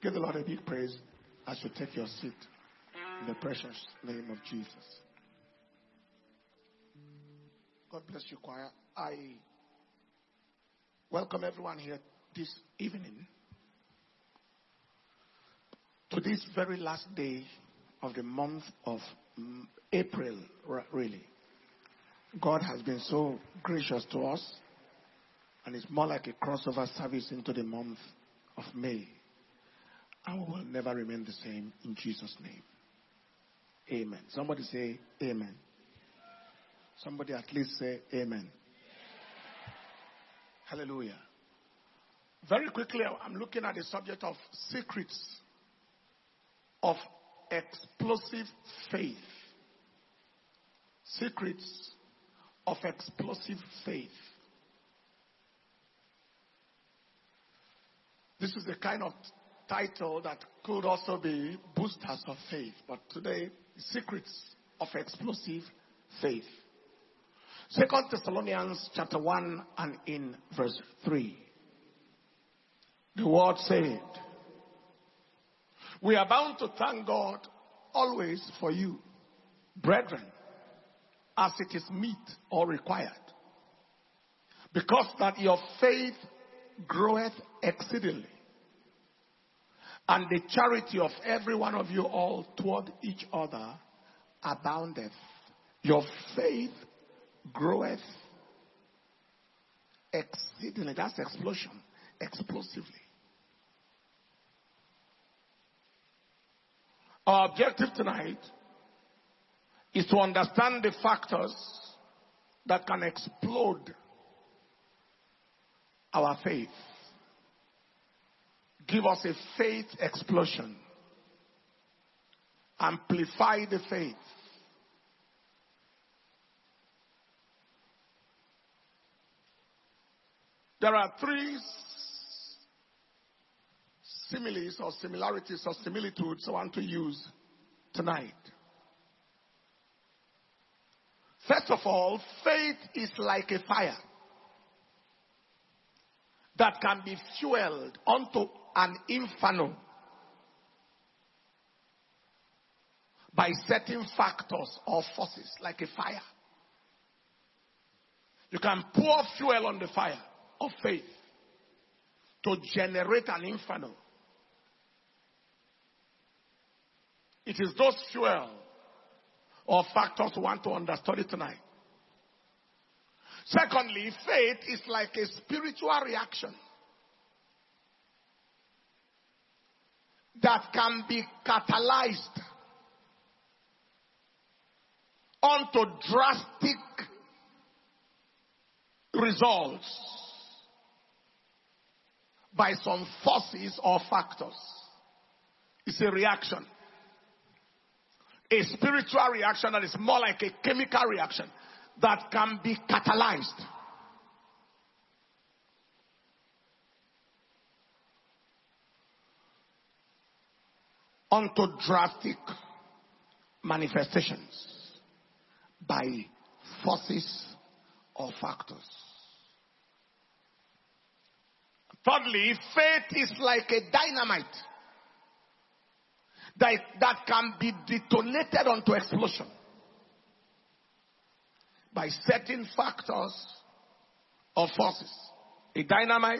Give the Lord a big praise as you take your seat in the precious name of Jesus. God bless you, choir. I welcome everyone here this evening to this very last day of the month of April, really. God has been so gracious to us, and it's more like a crossover service into the month of May. And we will never remain the same in Jesus' name. Amen. Somebody say amen. Somebody at least say amen. Hallelujah. Very quickly, I'm looking at the subject of secrets of explosive faith. Secrets of explosive faith. This is the kind of title that could also be boosters of faith. But today, secrets of explosive faith. 2 Thessalonians chapter 1 and in verse 3. The word said, "We are bound to thank God always for you, brethren, as it is meet or required, because that your faith groweth exceedingly, and the charity of every one of you all toward each other aboundeth." Your faith groweth exceedingly. That's explosion. Explosively. Our objective tonight is to understand the factors that can explode our faith. Give us a faith explosion. Amplify the faith. There are three similes or similarities or similitudes I want to use tonight. First of all, faith is like a fire that can be fueled onto an inferno by certain factors or forces, like a fire. You can pour fuel on the fire of faith to generate an inferno. It is those fuel or factors we want to understudy tonight. Secondly, faith is like a spiritual reaction that can be catalyzed onto drastic results by some forces or factors. It's a reaction. A spiritual reaction that is more like a chemical reaction that can be catalyzed. Onto drastic manifestations by forces or factors. Thirdly, faith is like a dynamite that can be detonated onto explosion by certain factors or forces. A dynamite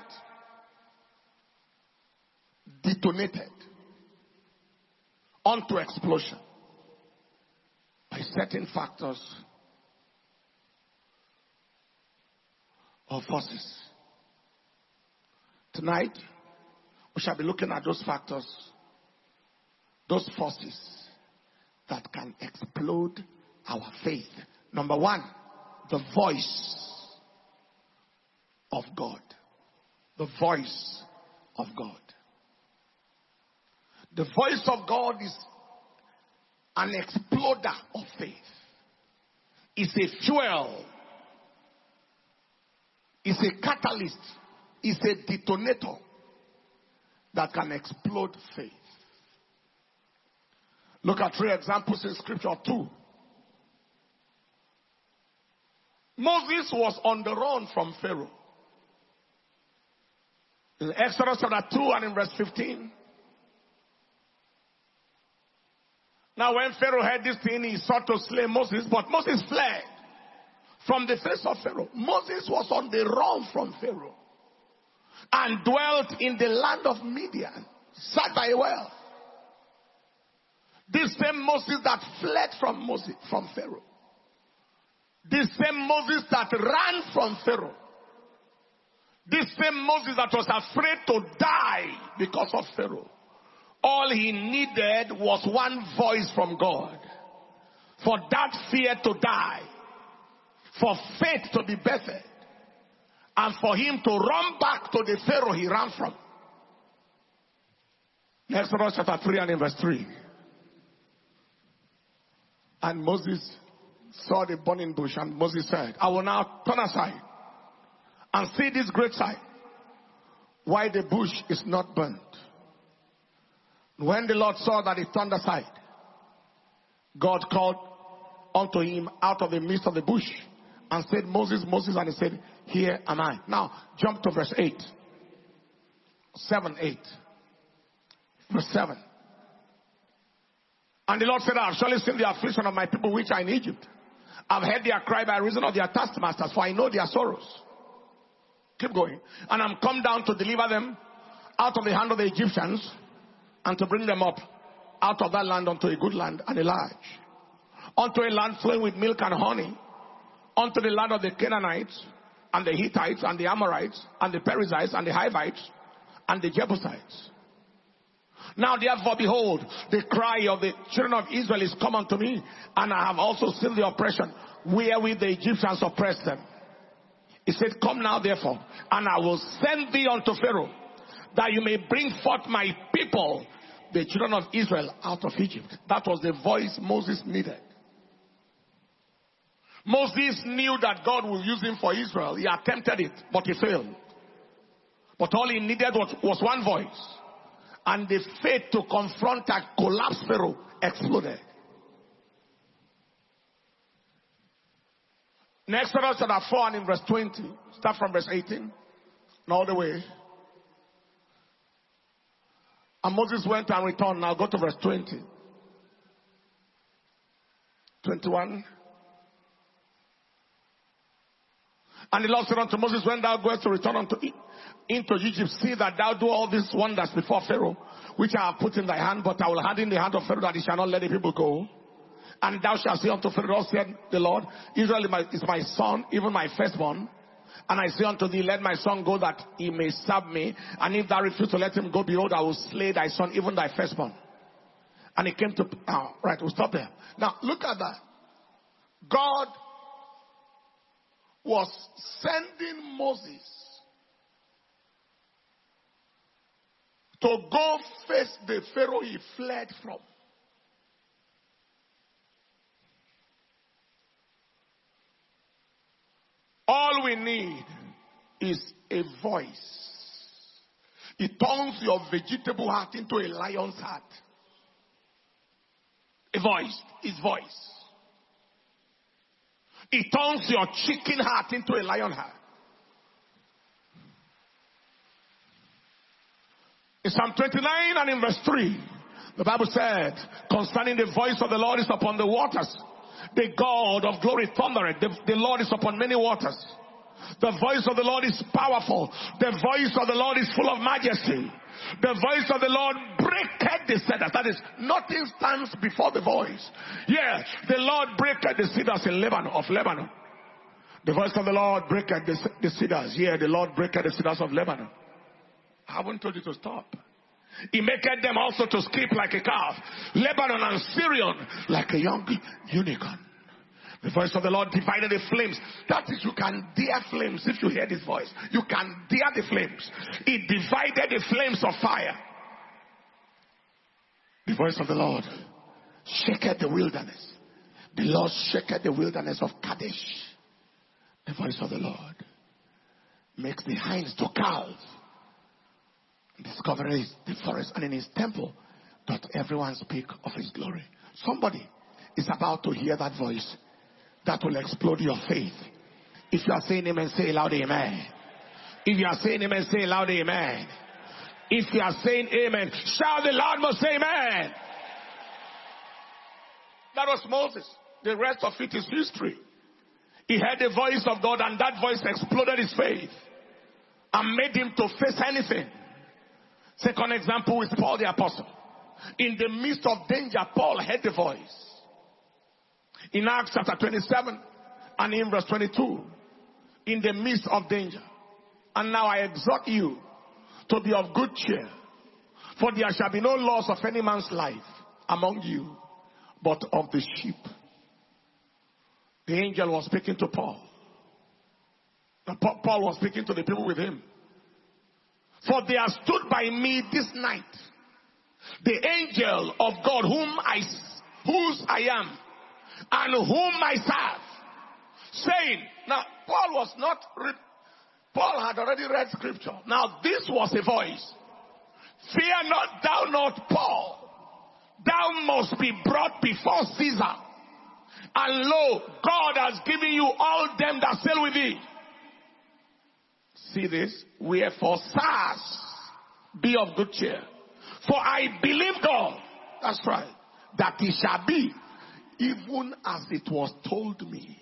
detonated onto explosion by certain factors or forces. Tonight, we shall be looking at those factors, those forces that can explode our faith. Number one, the voice of God. The voice of God. The voice of God is an exploder of faith. It's a fuel. It's a catalyst. It's a detonator that can explode faith. Look at three examples in scripture. 2. Moses was on the run from Pharaoh. In Exodus chapter 2 and in verse 15, Now when Pharaoh heard this thing, he sought to slay Moses, but Moses fled from the face of Pharaoh. Moses was on the run from Pharaoh and dwelt in the land of Midian, sat by a well. This same Moses that fled from Pharaoh. This same Moses that ran from Pharaoh. This same Moses that was afraid to die because of Pharaoh. All he needed was one voice from God. For that fear to die. For faith to be birthed. And for him to run back to the Pharaoh he ran from. Exodus chapter 3 and in verse 3. And Moses saw the burning bush, and Moses said, I will now turn aside and see this great sight, why the bush is not burnt. When the Lord saw that he turned aside, God called unto him out of the midst of the bush and said, Moses, Moses, and he said, here am I. Now jump to verse 8. 7. Verse 7. And the Lord said, I have surely seen the affliction of my people which are in Egypt. I've heard their cry by reason of their taskmasters, for I know their sorrows. Keep going. And I'm come down to deliver them out of the hand of the Egyptians, and to bring them up out of that land unto a good land and a large, unto a land flowing with milk and honey, unto the land of the Canaanites, and the Hittites, and the Amorites, and the Perizzites, and the Hivites, and the Jebusites. Now therefore, behold, the cry of the children of Israel is come unto me, and I have also seen the oppression wherewith the Egyptians oppressed them. He said, come now therefore, and I will send thee unto Pharaoh, that you may bring forth my people, the children of Israel, out of Egypt. That was the voice Moses needed. Moses knew that God would use him for Israel. He attempted it, but he failed. But all he needed was one voice. And the faith to confront and collapse Pharaoh exploded. In Exodus chapter 4 and in verse 20, start from verse 18 and all the way. And Moses went and returned. Now go to verse 20. 21. And the Lord said unto Moses, when thou goest to return into Egypt, see that thou do all these wonders before Pharaoh, which I have put in thy hand, but I will hand in the hand of Pharaoh that he shall not let the people go. And thou shalt say unto Pharaoh, said the Lord, Israel is my son, even my firstborn. And I say unto thee, let my son go that he may serve me. And if thou refuse to let him go, behold, I will slay thy son, even thy firstborn. And it came to, right, we'll stop there. Now, look at that. God was sending Moses to go face the Pharaoh he fled from. All we need is a voice. It turns your vegetable heart into a lion's heart. A voice. His voice. It turns your chicken heart into a lion heart. In Psalm 29 and in verse 3, the Bible said, concerning the voice of the Lord is upon the waters. The God of glory thundereth. The Lord is upon many waters. The voice of the Lord is powerful. The voice of the Lord is full of majesty. The voice of the Lord breaketh the cedars. That is, nothing stands before the voice. Yeah, the Lord breaketh the cedars in Lebanon. The voice of the Lord breaketh the cedars. Yeah, the Lord breaketh the cedars of Lebanon. I haven't told you to stop. He maketh them also to skip like a calf. Lebanon and Syrian like a young unicorn. The voice of the Lord divided the flames. That is, you can dare flames if you hear this voice. You can dare the flames. It divided the flames of fire. The voice of the Lord shaketh the wilderness. The Lord shaketh the wilderness of Kadesh. The voice of the Lord makes the hinds to calve. Discoveries the forest, and in his temple doth everyone speak of his glory. Somebody is about to hear that voice that will explode your faith. If you are saying amen, say loud amen. If you are saying amen, say loud amen. If you are saying amen, shout the loud most amen. That was Moses. The rest of it is history. He heard the voice of God, and that voice exploded his faith and made him to face anything. Second example is Paul the apostle. In the midst of danger, Paul heard the voice. In Acts chapter 27 and in verse 22, in the midst of danger. And now I exhort you to be of good cheer, for there shall be no loss of any man's life among you, but of the sheep. The angel was speaking to Paul. Paul was speaking to the people with him. For there stood by me this night the angel of God whose I am and whom I serve, saying, now Paul had already read scripture. Now this was a voice. Fear not, thou not, Paul. Thou must be brought before Caesar. And lo, God has given you all them that sail with thee. See this? Wherefore, sirs, be of good cheer. For I believe God. That's right. That it shall be even as it was told me.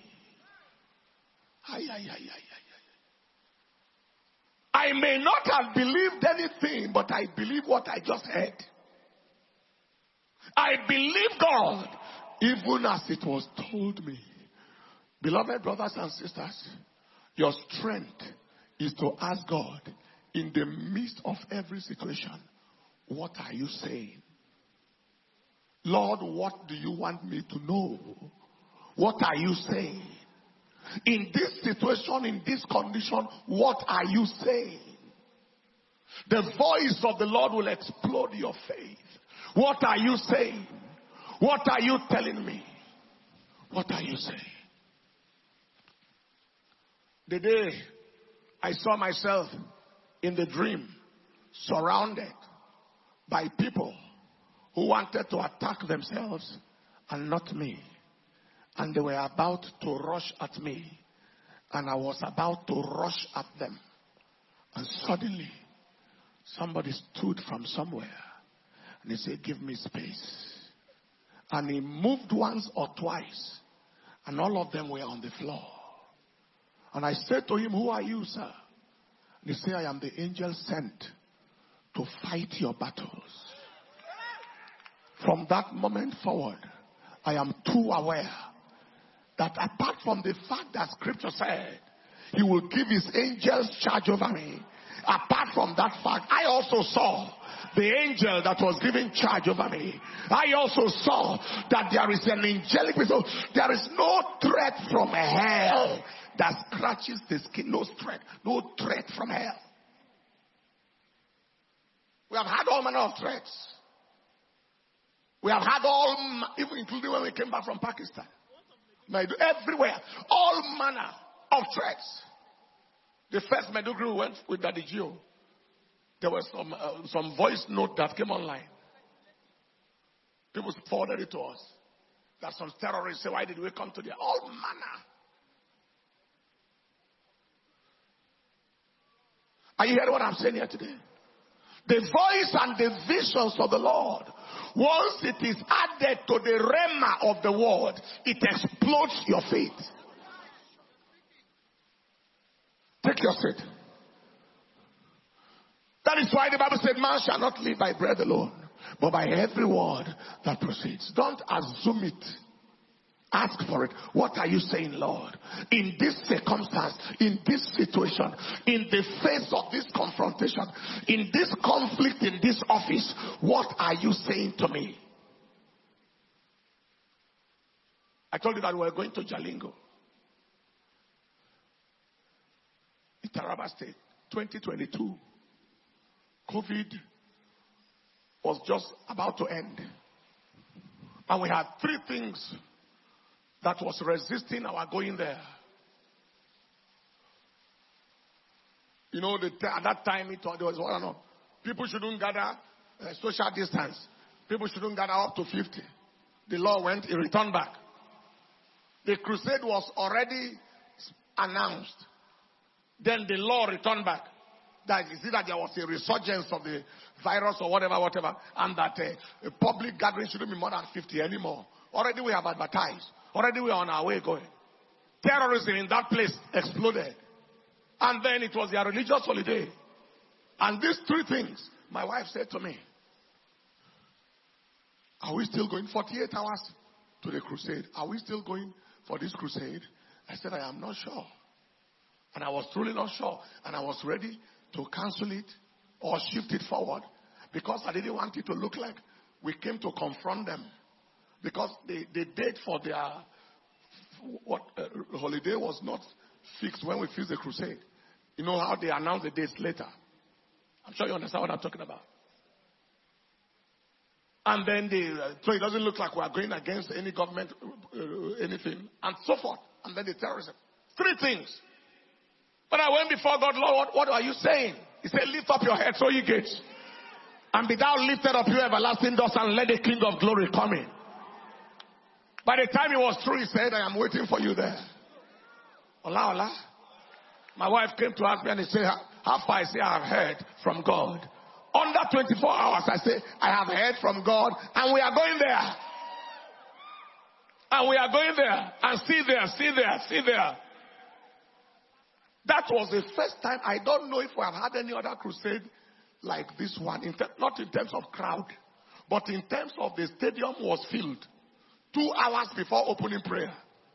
I may not have believed anything, but I believe what I just heard. I believe God even as it was told me. Beloved brothers and sisters, your strength is to ask God in the midst of every situation, what are you saying? Lord, what do you want me to know? What are you saying? In this situation, in this condition, what are you saying? The voice of the Lord will explode your faith. What are you saying? What are you telling me? What are you saying? The day I saw myself in the dream surrounded by people who wanted to attack themselves and not me. And they were about to rush at me. And I was about to rush at them. And suddenly, somebody stood from somewhere. And he said, give me space. And he moved once or twice. And all of them were on the floor. And I said to him, who are you, sir? And he said, I am the angel sent to fight your battles. From that moment forward, I am too aware that apart from the fact that scripture said he will give his angels charge over me, apart from that fact, I also saw the angel that was given charge over me. I also saw that there is an angelic being. There is no threat from hell that scratches the skin. No threat from hell. We have had all manner of threats. We have had even including when we came back from Pakistan. Everywhere. All manner of threats. The first Maiduguri went with Daddy Gio. There was some voice note that came online. People forwarded it to us. That some terrorists say, why did we come to there? All manner. Are you hearing what I'm saying here today? The voice and the visions of the Lord, once it is added to the rhema of the word, it explodes your faith. Take your seat. That is why the Bible said, man shall not live by bread alone, but by every word that proceeds. Don't assume it. Ask for it. What are you saying, Lord? In this circumstance, in this situation, in the face of this confrontation, in this conflict, in this office, what are you saying to me? I told you that we were going to Jalingo, in Taraba State, 2022. COVID was just about to end. And we had three things that was resisting our going there. You know, at that time, there was, I don't know, people shouldn't gather social distance. People shouldn't gather up to 50. The law went, it returned back. The crusade was already announced. Then the law returned back. That is it that there was a resurgence of the virus or whatever, and that a public gathering shouldn't be more than 50 anymore. Already we have advertised. Already we are on our way going. Terrorism in that place exploded. And then it was their religious holiday. And these three things, my wife said to me, are we still going 48 hours to the crusade? Are we still going for this crusade? I said, I am not sure. And I was truly not sure. And I was ready to cancel it or shift it forward because I didn't want it to look like we came to confront them. Because the date for their holiday was not fixed when we fixed the crusade. You know how they announced the dates later. I'm sure you understand what I'm talking about. And then so it doesn't look like we are going against any government, anything, and so forth. And then the terrorism. Three things. But I went before God, Lord, what are you saying? He said, lift up your head, so ye gates. And be thou lifted up, you everlasting doors, and let the King of glory come in. By the time it was through, he said, I am waiting for you there. Ola, ola. My wife came to ask me and he said, how far? I say, I have heard from God. Under 24 hours, I say, I have heard from God, and we are going there. And we are going there, and see there. That was the first time. I don't know if we have had any other crusade like this one. Not in terms of crowd, but in terms of the stadium was filled 2 hours before opening prayer.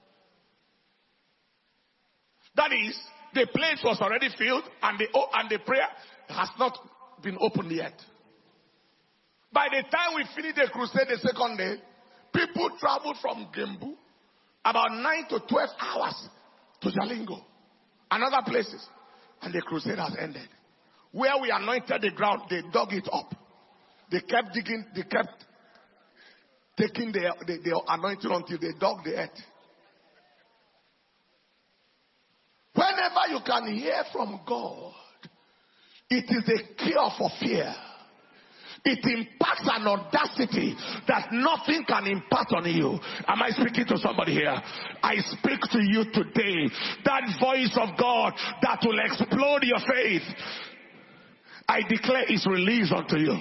That is, the place was already filled and the prayer has not been opened yet. By the time we finished the crusade the second day, people traveled from Gembu about 9 to 12 hours to Jalingo and other places. And the crusade has ended. Where we anointed the ground, they dug it up. They kept digging, they kept taking the anointing until they dug the earth. Whenever you can hear from God, it is a cure for fear. It impacts an audacity that nothing can impart on you. Am I speaking to somebody here? I speak to you today. That voice of God that will explode your faith, I declare is released unto you.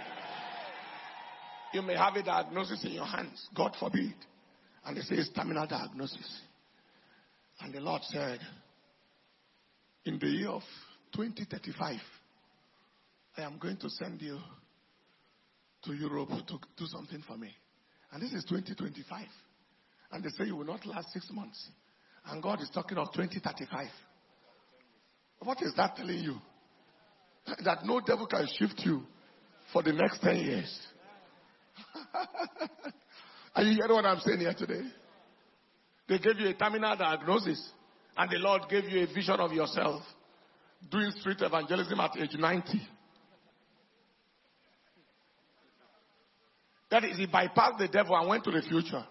You may have a diagnosis in your hands. God forbid. And they say it's terminal diagnosis. And the Lord said, in the year of 2035, I am going to send you to Europe to do something for me. And this is 2025. And they say you will not last 6 months. And God is talking of 2035. What is that telling you? That no devil can shift you for the next 10 years. Are you hearing what I'm saying here today? They gave you a terminal diagnosis. And the Lord gave you a vision of yourself doing street evangelism at age 90. That is, he bypassed the devil and went to the future.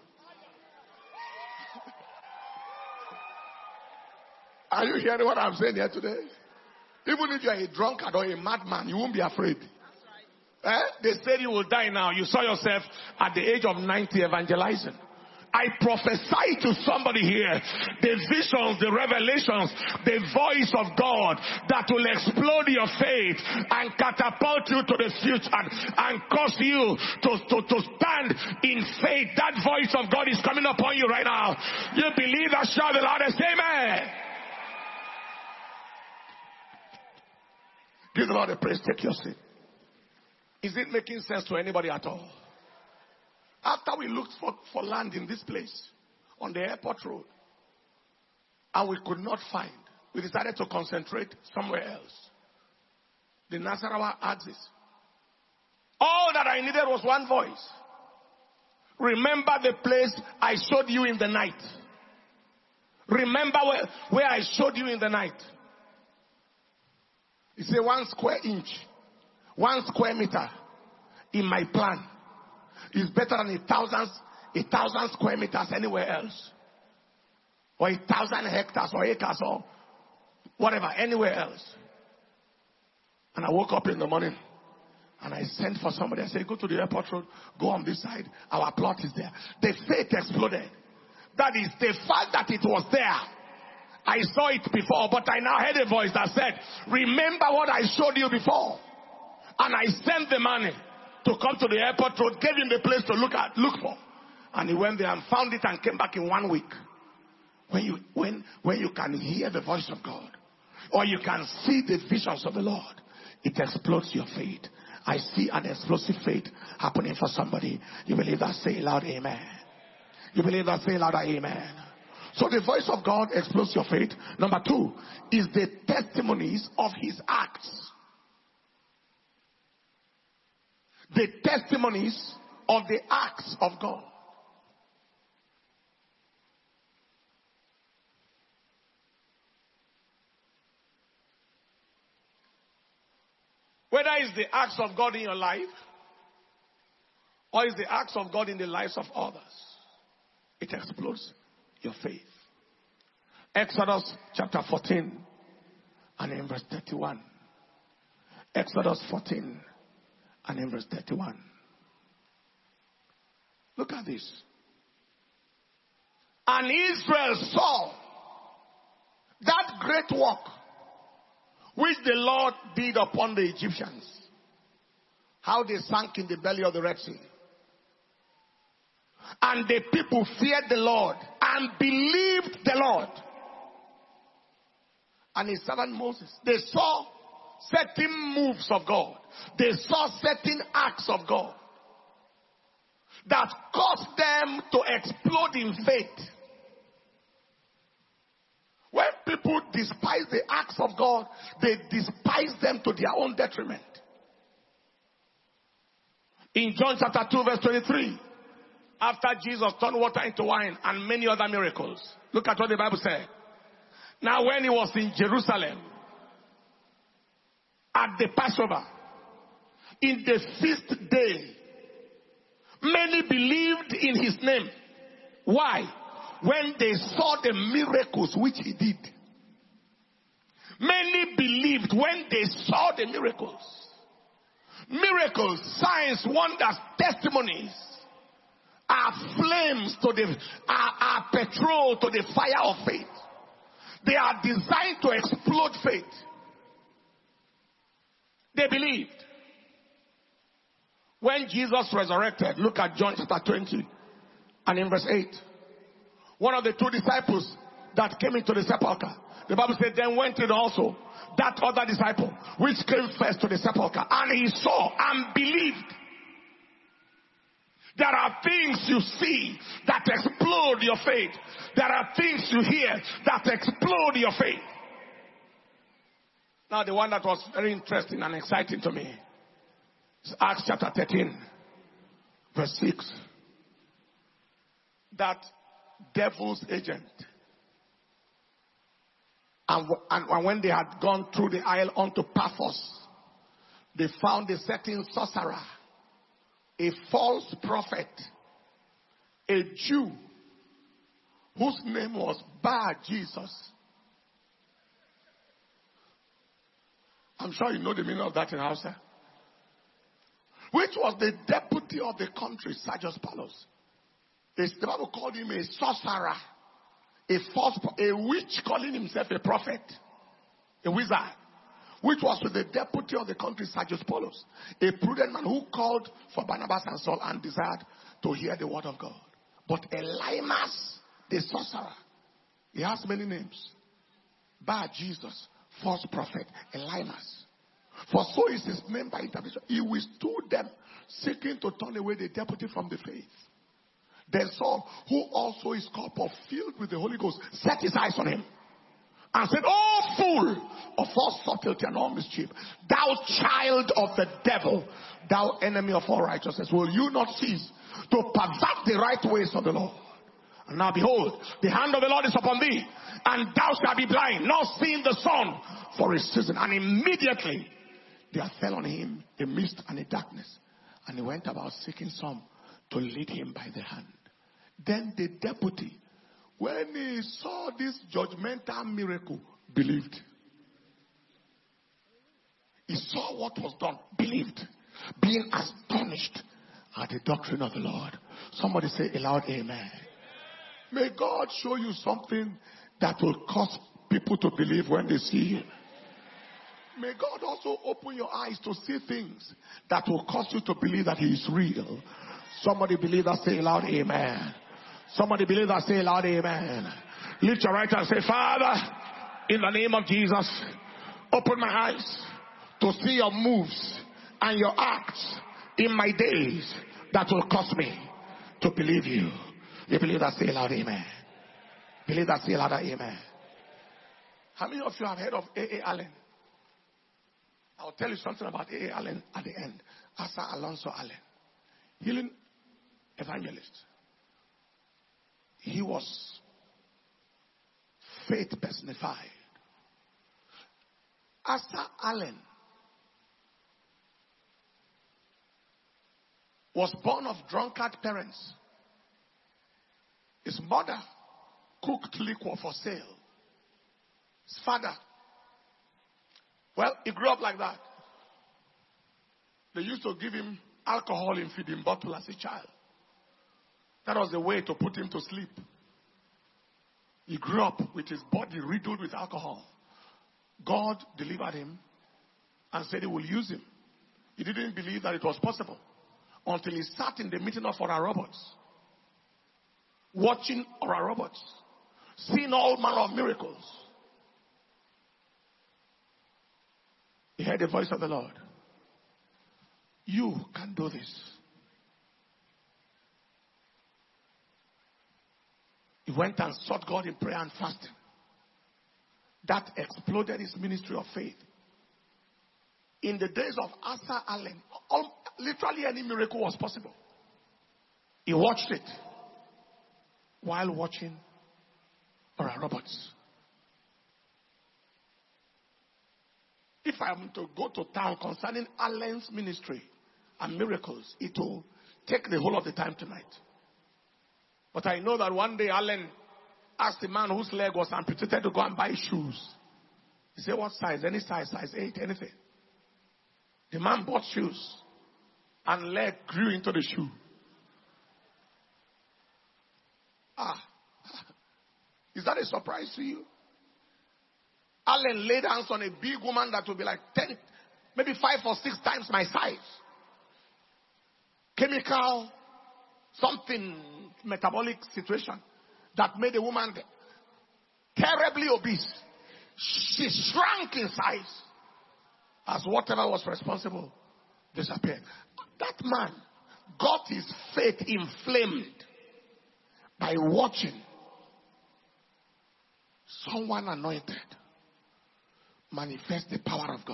Are you hearing what I'm saying here today? Even if you are a drunkard or a madman, you won't be afraid. They said you will die now. You saw yourself at the age of 90 evangelizing. I prophesy to somebody here, the visions, the revelations, the voice of God that will explode your faith and catapult you to the future and cause you to stand in faith. That voice of God is coming upon you right now. You believe that, shout the loudest amen. Give the Lord a praise. Take your seat. Is it making sense to anybody at all? After we looked for land in this place, on the airport road, and we could not find, we decided to concentrate somewhere else. The Nasarawa axis. All that I needed was one voice. Remember the place I showed you in the night. Remember where I showed you in the night. It's a 1 square inch, 1 square meter in my plan. It's better than 1,000 square meters anywhere else. Or 1,000 hectares or acres or whatever, anywhere else. And I woke up in the morning and I sent for somebody. I said, go to the airport road, go on this side. Our plot is there. The faith exploded. That is the fact that it was there. I saw it before, but I now heard a voice that said, remember what I showed you before. And I sent the man to come to the airport road, gave him the place to look for. And he went there and found it and came back in 1 week. When you can hear the voice of God, or you can see the visions of the Lord, it explodes your faith. I see an explosive faith happening for somebody. You believe that? Say loud amen. You believe that? Say louder amen. So the voice of God explodes your faith. Number 2 is the testimonies of his acts. The testimonies of the acts of God. Whether it's the acts of God in your life, or it's the acts of God in the lives of others, it explodes your faith. Exodus chapter 14 and in verse 31. Exodus 14 and in verse 31. Look at this. And Israel saw that great work which the Lord did upon the Egyptians, how they sank in the belly of the Red Sea. And the people feared the Lord and believed the Lord and his servant Moses. They saw certain moves of God. They saw certain acts of God that caused them to explode in faith. When people despise the acts of God, they despise them to their own detriment. In John chapter 2 verse 23, after Jesus turned water into wine and many other miracles, look at what the Bible said. Now when he was in Jerusalem at the Passover, in the feast day, many believed in his name. Why? When they saw the miracles which he did. Many believed when they saw the miracles. Miracles, signs, wonders, testimonies are flames to are petrol to the fire of faith. They are designed to explode faith. They believed. When Jesus resurrected, look at John chapter 20 and in verse 8. One of the 2 disciples that came into the sepulchre, the Bible said, then went in also that other disciple which came first to the sepulchre, and he saw and believed. There are things you see that explode your faith. There are things you hear that explode your faith. Now the one that was very interesting and exciting to me is Acts chapter 13 verse 6. That devil's agent. And when they had gone through the isle unto Paphos, they found a certain sorcerer, a false prophet, a Jew, whose name was Bar Jesus. I'm sure you know the meaning of that in Hausa. Which was the deputy of the country, Sergius Paulus. The Bible called him a sorcerer, a witch calling himself a prophet, a wizard, which was with the deputy of the country, Sergius Paulus, a prudent man who called for Barnabas and Saul and desired to hear the word of God. But Elymas, the sorcerer, he has many names. Bar Jesus, false prophet, Elymas. For so is his name by interpretation. He withstood them, seeking to turn away the deputy from the faith. Then Saul, who also is cup of filled with the Holy Ghost, set his eyes on him and said, "O fool of all subtlety and all mischief, thou child of the devil, thou enemy of all righteousness, will you not cease to pervert the right ways of the Lord? And now behold, the hand of the Lord is upon thee, and thou shalt be blind, not seeing the sun for a season." And immediately there fell on him a mist and a darkness, and he went about seeking some to lead him by the hand. Then the deputy, when he saw this judgmental miracle, believed. He saw what was done, believed, being astonished at the doctrine of the Lord. Somebody say aloud, amen. May God show you something that will cause people to believe when they see him. May God also open your eyes to see things that will cause you to believe that he is real. Somebody believe that, say loud amen. Somebody believe that, say loud amen. Lift your right hand and say, Father, in the name of Jesus, open my eyes to see your moves and your acts in my days that will cause me to believe you. You believe that, say loud amen. Believe that, say louder amen. How many of you have heard of A.A. Allen? I'll tell you something about A.A. Allen at the end. Asa Alonso Allen, healing evangelist. He was faith personified. Asa Allen was born of drunkard parents. His mother cooked liquor for sale. His father, well, he grew up like that. They used to give him alcohol in feeding bottle as a child. That was the way to put him to sleep. He grew up with his body riddled with alcohol. God delivered him and said he will use him. He didn't believe that it was possible until he sat in the meeting of Oral Roberts, watching Oral Roberts, seeing all manner of miracles. He heard the voice of the Lord. You can do this. He went and sought God in prayer and fasting. That exploded his ministry of faith. In the days of Asa Allen, literally any miracle was possible. He watched it while watching Oral Roberts. If I am to go to town concerning Allen's ministry and miracles, it will take the whole of the time tonight. But I know that one day Allen asked the man whose leg was amputated to go and buy shoes. He said, what size? Any size, size 8, anything. The man bought shoes and leg grew into the shoe. Is that a surprise to you? Allen laid hands on a big woman that would be like 10, maybe 5 or 6 times my size. Chemical, something, metabolic situation that made the woman terribly obese. She shrank in size as whatever was responsible disappeared. That man got his faith inflamed by watching someone anointed manifest the power of God.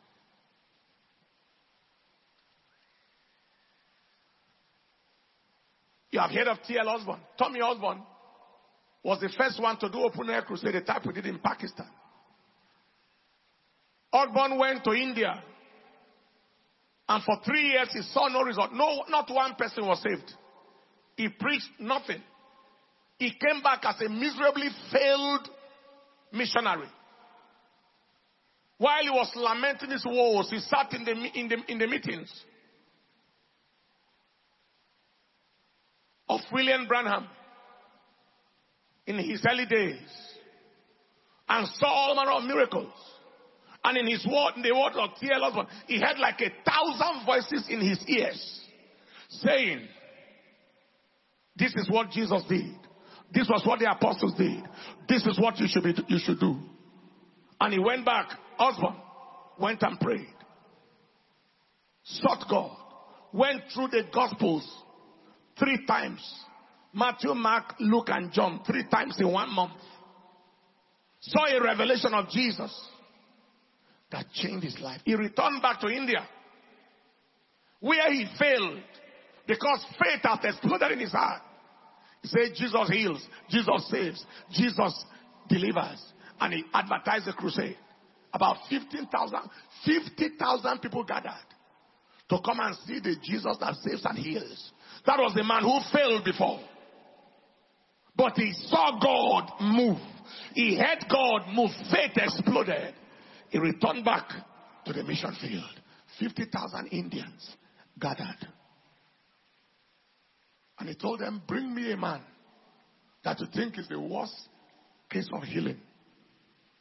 You have heard of T.L. Osborne. Tommy Osborne was the first one to do open air crusade, the type we did in Pakistan. Osborne went to India, and for 3 years he saw no result. No, not one person was saved. He preached nothing. He came back as a miserably failed missionary. While he was lamenting his woes, he sat in the meetings of William Branham in his early days and saw all manner of miracles. And in his word, in the word of T.L. Osborne, he had like 1,000 voices in his ears saying, this is what Jesus did. This was what the apostles did. This is what you should do. And he went back. Osborne went and prayed, sought God, went through the Gospels 3 times. Matthew, Mark, Luke, and John 3 times in 1 month. Saw a revelation of Jesus that changed his life. He returned back to India, where he failed because faith has exploded in his heart. He said, Jesus heals, Jesus saves, Jesus delivers. And he advertised the crusade. About 50,000 people gathered to come and see the Jesus that saves and heals. That was the man who failed before. But he saw God move. He heard God move. Faith exploded. He returned back to the mission field. 50,000 Indians gathered. And he told them, bring me a man that you think is the worst case of healing.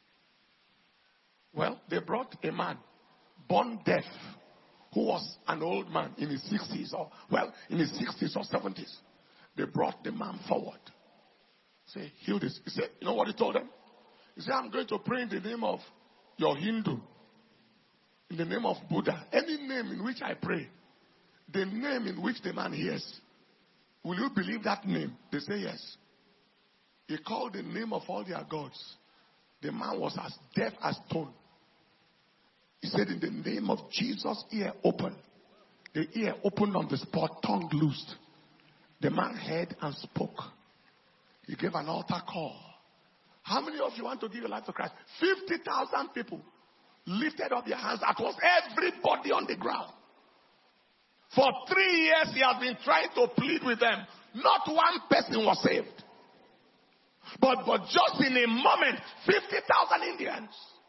they brought a man born deaf who was an old man in his 60s in his 60s or 70s. They brought the man forward. Say, heal this. He said, you know what he told them? He said, I'm going to pray in the name of your Hindu, in the name of Buddha, any name in which I pray, the name in which the man hears. Will you believe that name? They say yes. He called the name of all their gods. The man was as deaf as stone. He said, in the name of Jesus, ear open. The ear opened on the spot, tongue loosed. The man heard and spoke. He gave an altar call. How many of you want to give your life to Christ? 50,000 people lifted up their hands. That was everybody on the ground. For 3 years, he has been trying to plead with them. Not one person was saved. But just in a moment, 50,000 Indians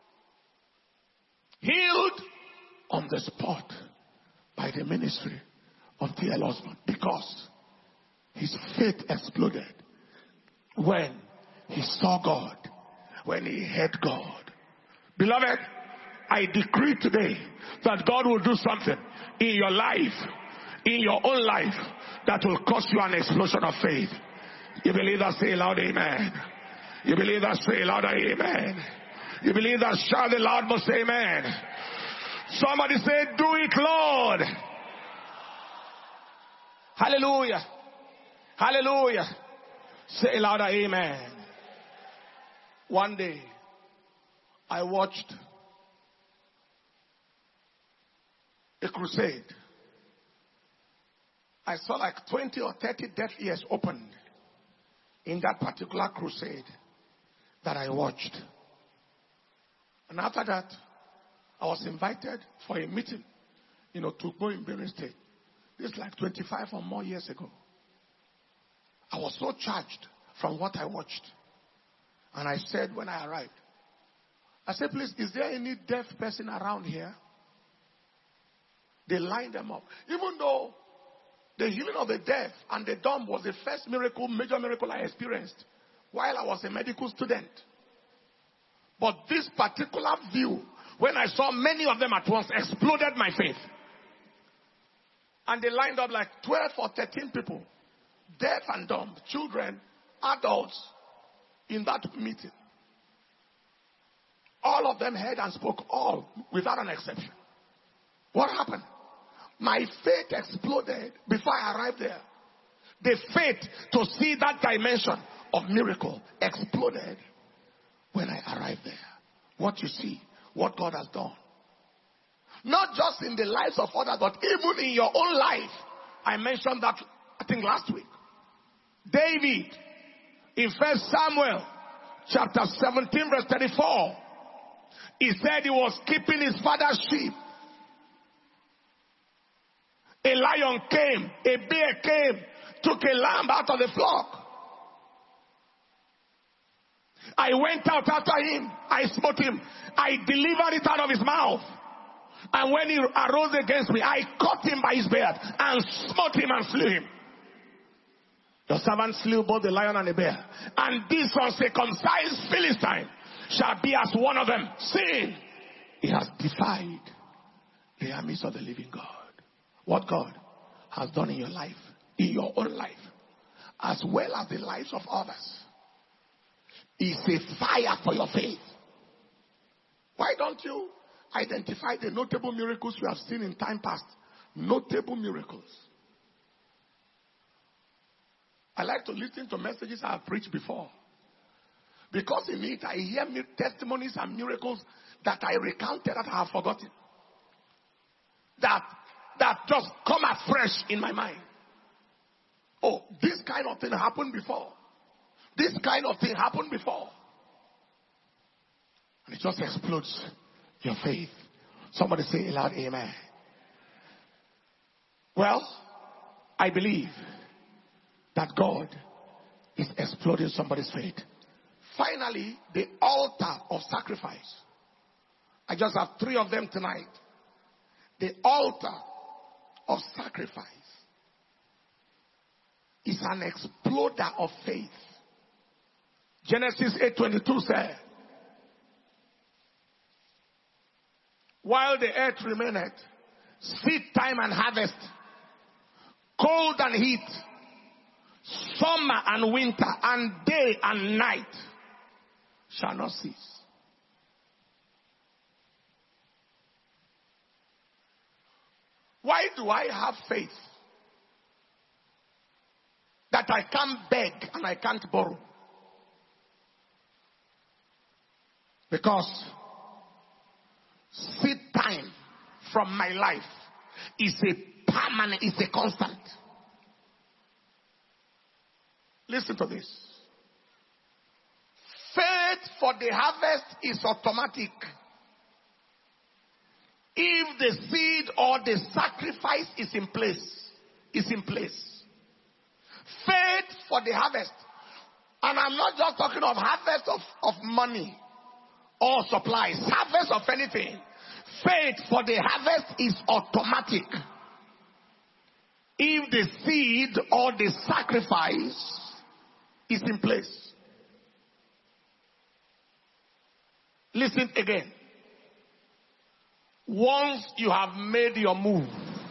healed on the spot by the ministry of T.L. Osborne, because his faith exploded when he saw God, when he heard God. Beloved, I decree today that God will do something in your life, in your own life, that will cause you an explosion of faith. You believe that? Say loud, amen. You believe that? Say louder, amen. You believe that? Shout the loud most, amen. Somebody say, do it, Lord. Hallelujah. Hallelujah. Say louder, amen. One day, I watched a crusade. I saw like 20 or 30 deaf ears opened in that particular crusade that I watched. And after that, I was invited for a meeting, to go in Benue State. This is like 25 or more years ago. I was so charged from what I watched. And I said when I arrived, I said, please, is there any deaf person around here? They lined them up. Even though the healing of the deaf and the dumb was the first major miracle I experienced while I was a medical student. But this particular view, when I saw many of them at once, exploded my faith. And they lined up like 12 or 13 people, deaf and dumb, children, adults, in that meeting. All of them heard and spoke, all, without an exception. What happened? My faith exploded before I arrived there. The faith to see that dimension of miracle exploded when I arrived there. What you see, what God has done. Not just in the lives of others, but even in your own life. I mentioned that, I think, last week. David, in 1 Samuel, chapter 17, verse 34, he said he was keeping his father's sheep. A lion came, a bear came, took a lamb out of the flock. I went out after him, I smote him, I delivered it out of his mouth. And when he arose against me, I caught him by his beard and smote him and slew him. Your servant slew both the lion and the bear. And this uncircumcised Philistine shall be as one of them, saying, he has defied the armies of the living God. What God has done in your life, in your own life, as well as the lives of others, is a fire for your faith. Why don't you identify the notable miracles you have seen in time past? Notable miracles. I like to listen to messages I have preached before. Because in it, I hear testimonies and miracles that I recounted that I have forgotten. That just come afresh in my mind. Oh, this kind of thing happened before. This kind of thing happened before. And it just explodes your faith. Somebody say aloud, amen. Well, I believe that God is exploding somebody's faith. Finally, the altar of sacrifice. I just have 3 of them tonight. The altar of sacrifice is an exploder of faith. Genesis 8:22 says, while the earth remaineth, seed time and harvest, cold and heat, summer and winter, and day and night shall not cease. Why do I have faith that I can't beg and I can't borrow? Because seed time from my life is a permanent, is a constant. Listen to this. Faith for the harvest is automatic. If the seed or the sacrifice is in place. Faith for the harvest. And I'm not just talking of harvest of money or supplies, harvest of anything. Faith for the harvest is automatic. If the seed or the sacrifice is in place. Listen again. Once you have made your move,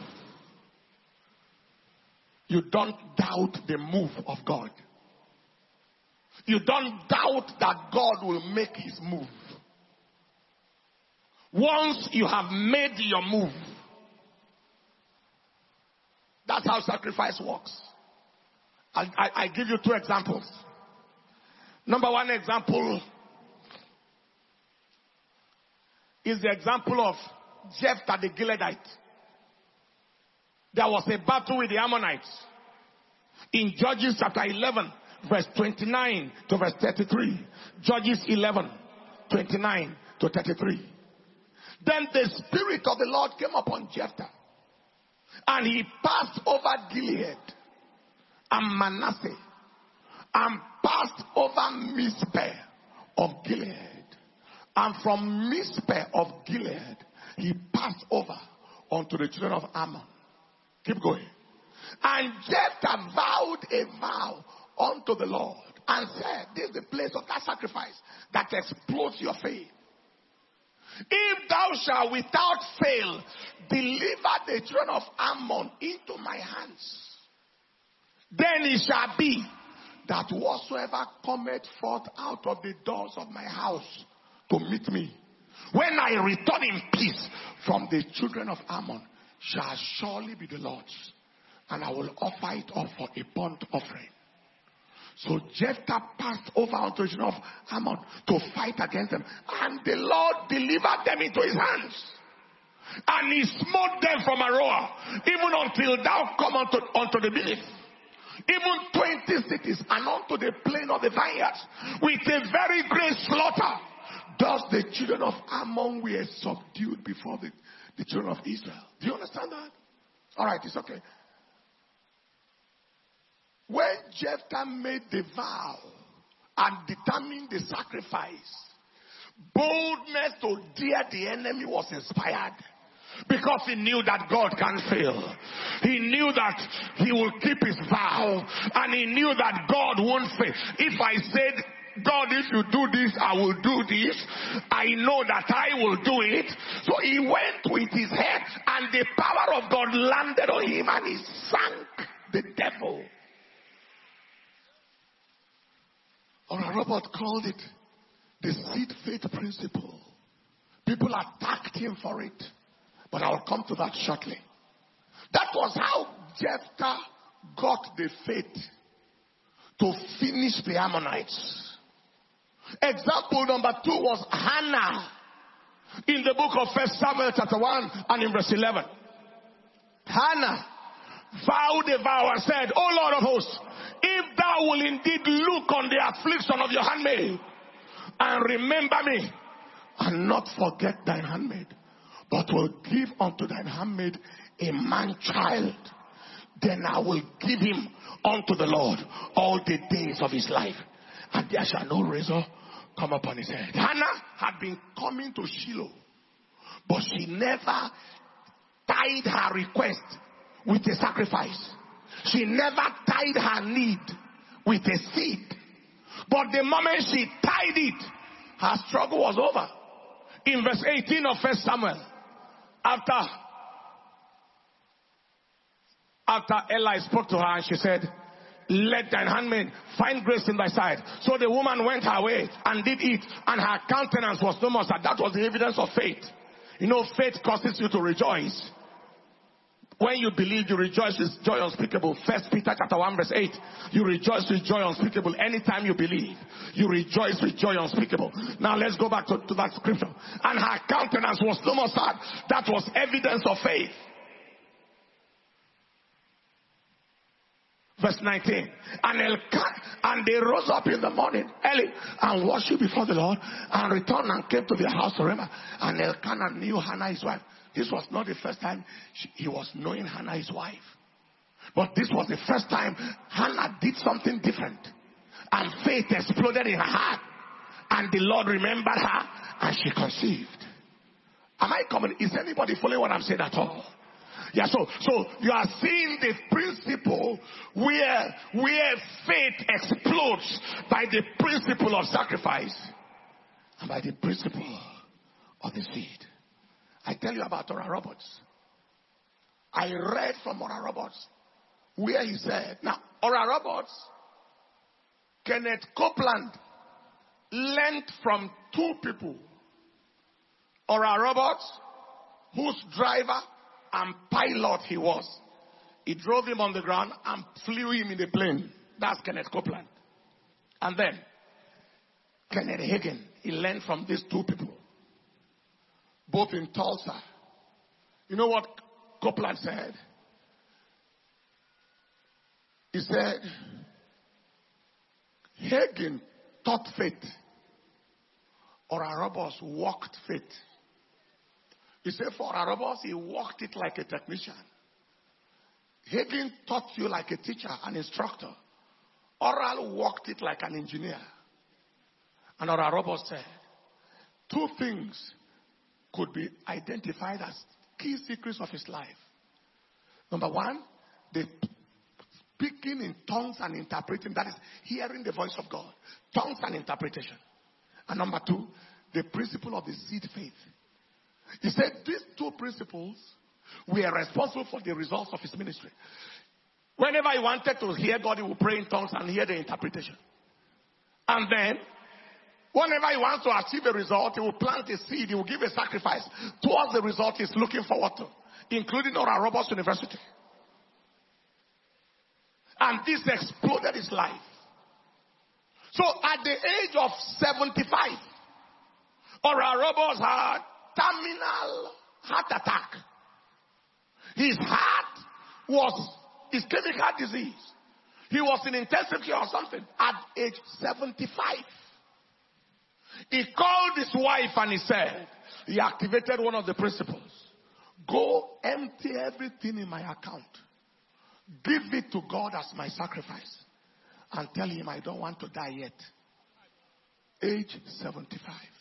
you don't doubt the move of God. You don't doubt that God will make his move. Once you have made your move, that's how sacrifice works. I give you two examples. Number one example is the example of Jephthah the Gileadite. There was a battle with the Ammonites in Judges chapter 11, verse 29 to verse 33. Judges 11, 29 to 33. Then the Spirit of the Lord came upon Jephthah, and he passed over Gilead and Manasseh, and passed over Mizpeh of Gilead. And from Mizpeh of Gilead, he passed over unto the children of Ammon. Keep going. And Jephthah vowed a vow unto the Lord and said, this is the place of that sacrifice that explodes your faith. If thou shalt without fail deliver the children of Ammon into my hands, then it shall be that whatsoever cometh forth out of the doors of my house to meet me, when I return in peace from the children of Ammon, shall surely be the Lord's, and I will offer it up for a burnt offering. So Jephthah passed over unto the children of Ammon to fight against them, and the Lord delivered them into his hands. And he smote them from Aroer, even until thou come unto the beneath, even 20 cities, and unto the plain of the vineyards, with a very great slaughter. Thus the children of Ammon were subdued before the children of Israel. Do you understand that? All right, it's okay. When Jephthah made the vow and determined the sacrifice, boldness to dare the enemy was inspired. Because he knew that God can fail. He knew that he will keep his vow. And he knew that God won't fail. If I said, God, if you do this, I will do this, I know that I will do it. So he went with his head, and the power of God landed on him, and he sank the devil. Or Robert called it the seed faith principle. People attacked him for it. But I'll come to that shortly. That was how Jephthah got the faith to finish the Ammonites. Example number 2 was Hannah in the book of 1 Samuel chapter 1 and in verse 11. Hannah vowed a vow and said, O Lord of hosts, if thou will indeed look on the affliction of your handmaid and remember me and not forget thine handmaid, but will give unto thine handmaid a man child, then I will give him unto the Lord all the days of his life, and there shall no razor come upon his head. Hannah had been coming to Shiloh, but she never tied her request with a sacrifice. She never tied her need with a seed. But the moment she tied it, her struggle was over. In verse 18 of 1 Samuel, After Eli spoke to her and she said, let thine handmaid find grace in thy sight. So the woman went her way and did it, and her countenance was no more sad. That was the evidence of faith. You know, faith causes you to rejoice. When you believe, you rejoice with joy unspeakable. 1 Peter chapter 1 verse 8. You rejoice with joy unspeakable. Anytime you believe, you rejoice with joy unspeakable. Now let's go back to that scripture. And her countenance was no more sad. That was evidence of faith. Verse 19. And they rose up in the morning early and worshipped before the Lord and returned and came to their house to Ramah. And Elkanah knew Hannah his wife. This was not the first time he was knowing Hannah his wife. But this was the first time Hannah did something different. And faith exploded in her heart. And the Lord remembered her and she conceived. Am I coming? Is anybody following what I'm saying at all? Yeah, so you are seeing the principle where faith explodes by the principle of sacrifice and by the principle of the seed. I tell you about Oral Roberts. I read from Oral Roberts where he said, now Oral Roberts, Kenneth Copeland learned from two people. Oral Roberts, whose driver and pilot he was. He drove him on the ground and flew him in the plane. That's Kenneth Copeland. And then Kenneth Hagin, he learned from these two people. Both in Tulsa. You know what Copeland said? He said, Hagin taught faith. Oral Roberts walked faith. He said for Oral Roberts, he walked it like a technician. Hagin taught you like a teacher, an instructor. Oral walked it like an engineer. And Oral Roberts said, two things could be identified as key secrets of his life. Number one, the speaking in tongues and interpreting, that is hearing the voice of God. Tongues and interpretation. And number two, the principle of the seed faith. He said these two principles were responsible for the results of his ministry. Whenever he wanted to hear God, he would pray in tongues and hear the interpretation. And then, whenever he wants to achieve a result, he will plant a seed, he will give a sacrifice towards the result he's looking forward to, including Oral Roberts University. And this exploded his life. So at the age of 75, Oral Roberts had terminal heart attack. His ischemic heart disease. He was in intensive care or something at age 75. He called his wife and he said, he activated one of the principles. Go empty everything in my account. Give it to God as my sacrifice. And tell him I don't want to die yet. Age 75.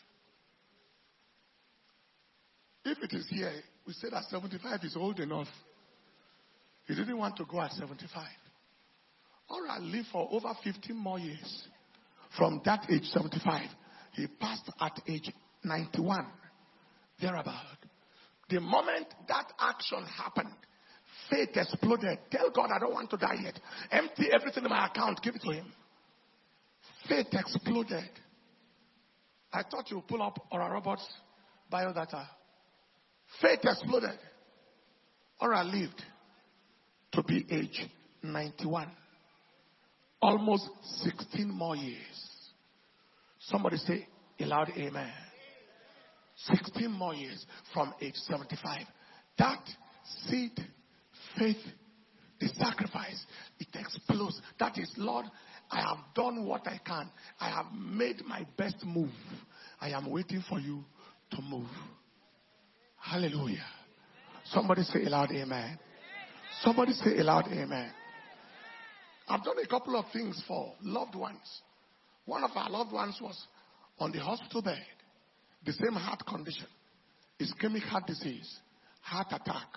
If it is here, we say that 75 is old enough. He didn't want to go at 75. Or I lived for over 15 more years. From that age 75, he passed at age 91. Thereabout. The moment that action happened, faith exploded. Tell God I don't want to die yet. Empty everything in my account. Give it to him. Faith exploded. I thought you would pull up Oral Roberts' biodata. Faith exploded. Oral lived to be age 91. Almost 16 more years. Somebody say a loud amen. 16 more years from age 75. That seed, faith, the sacrifice, it explodes. That is, Lord, I have done what I can. I have made my best move. I am waiting for you to move. Hallelujah. Somebody say a loud amen. Somebody say a loud amen. I've done a couple of things for loved ones. One of our loved ones was on the hospital bed. The same heart condition. Ischemic heart disease. Heart attack.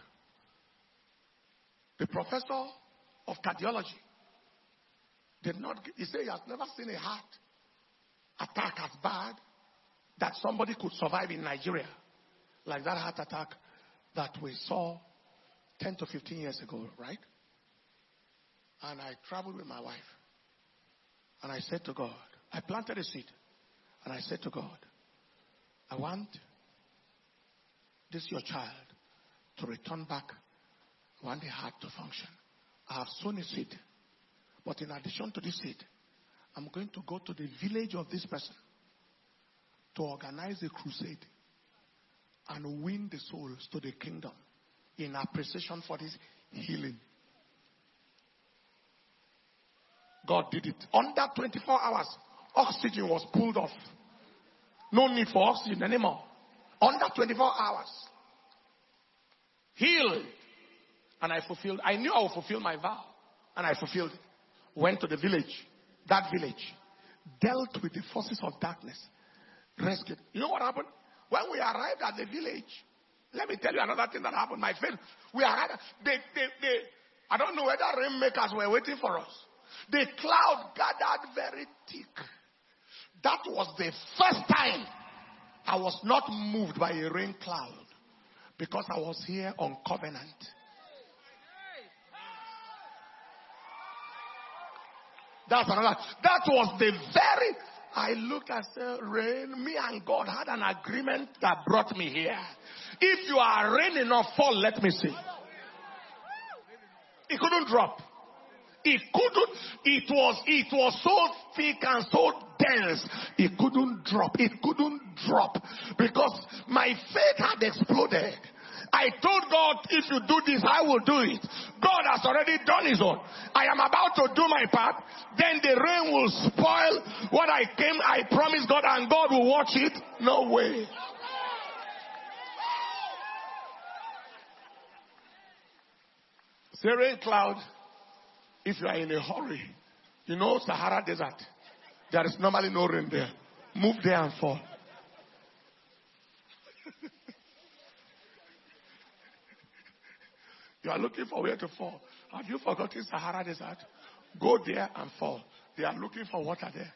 The professor of cardiology he said he has never seen a heart attack as bad that somebody could survive in Nigeria. Like that heart attack that we saw 10 to 15 years ago, right? And I traveled with my wife. And I said to God, I planted a seed. And I said to God, I want this your child to return back. I want the heart to function. I have sown a seed. But in addition to this seed, I'm going to go to the village of this person to organize a crusade and win the souls to the kingdom in appreciation for this healing. God did it. Under 24 hours, oxygen was pulled off. No need for oxygen anymore. Under 24 hours. Healed. And I knew I would fulfill my vow. And I fulfilled it. Went to the village. That village. Dealt with the forces of darkness. Rescued. You know what happened? When we arrived at the village, let me tell you another thing that happened. My friend, we arrived. I don't know whether rainmakers were waiting for us. The cloud gathered very thick. That was the first time I was not moved by a rain cloud. Because I was here on covenant. That was the very... I looked and said, rain, me and God had an agreement that brought me here. If you are rain enough, fall, let me see. It couldn't drop. It was so thick and so dense. It couldn't drop. Because my faith had exploded. I told God, if you do this, I will do it. God has already done his own. I am about to do my part. Then the rain will spoil what I promised God, and God will watch it. No way. Say rain cloud. If you are in a hurry, you know Sahara Desert, there is normally no rain there. Move there and fall. You are looking for where to fall. Have you forgotten Sahara Desert? Go there and fall. They are looking for water there.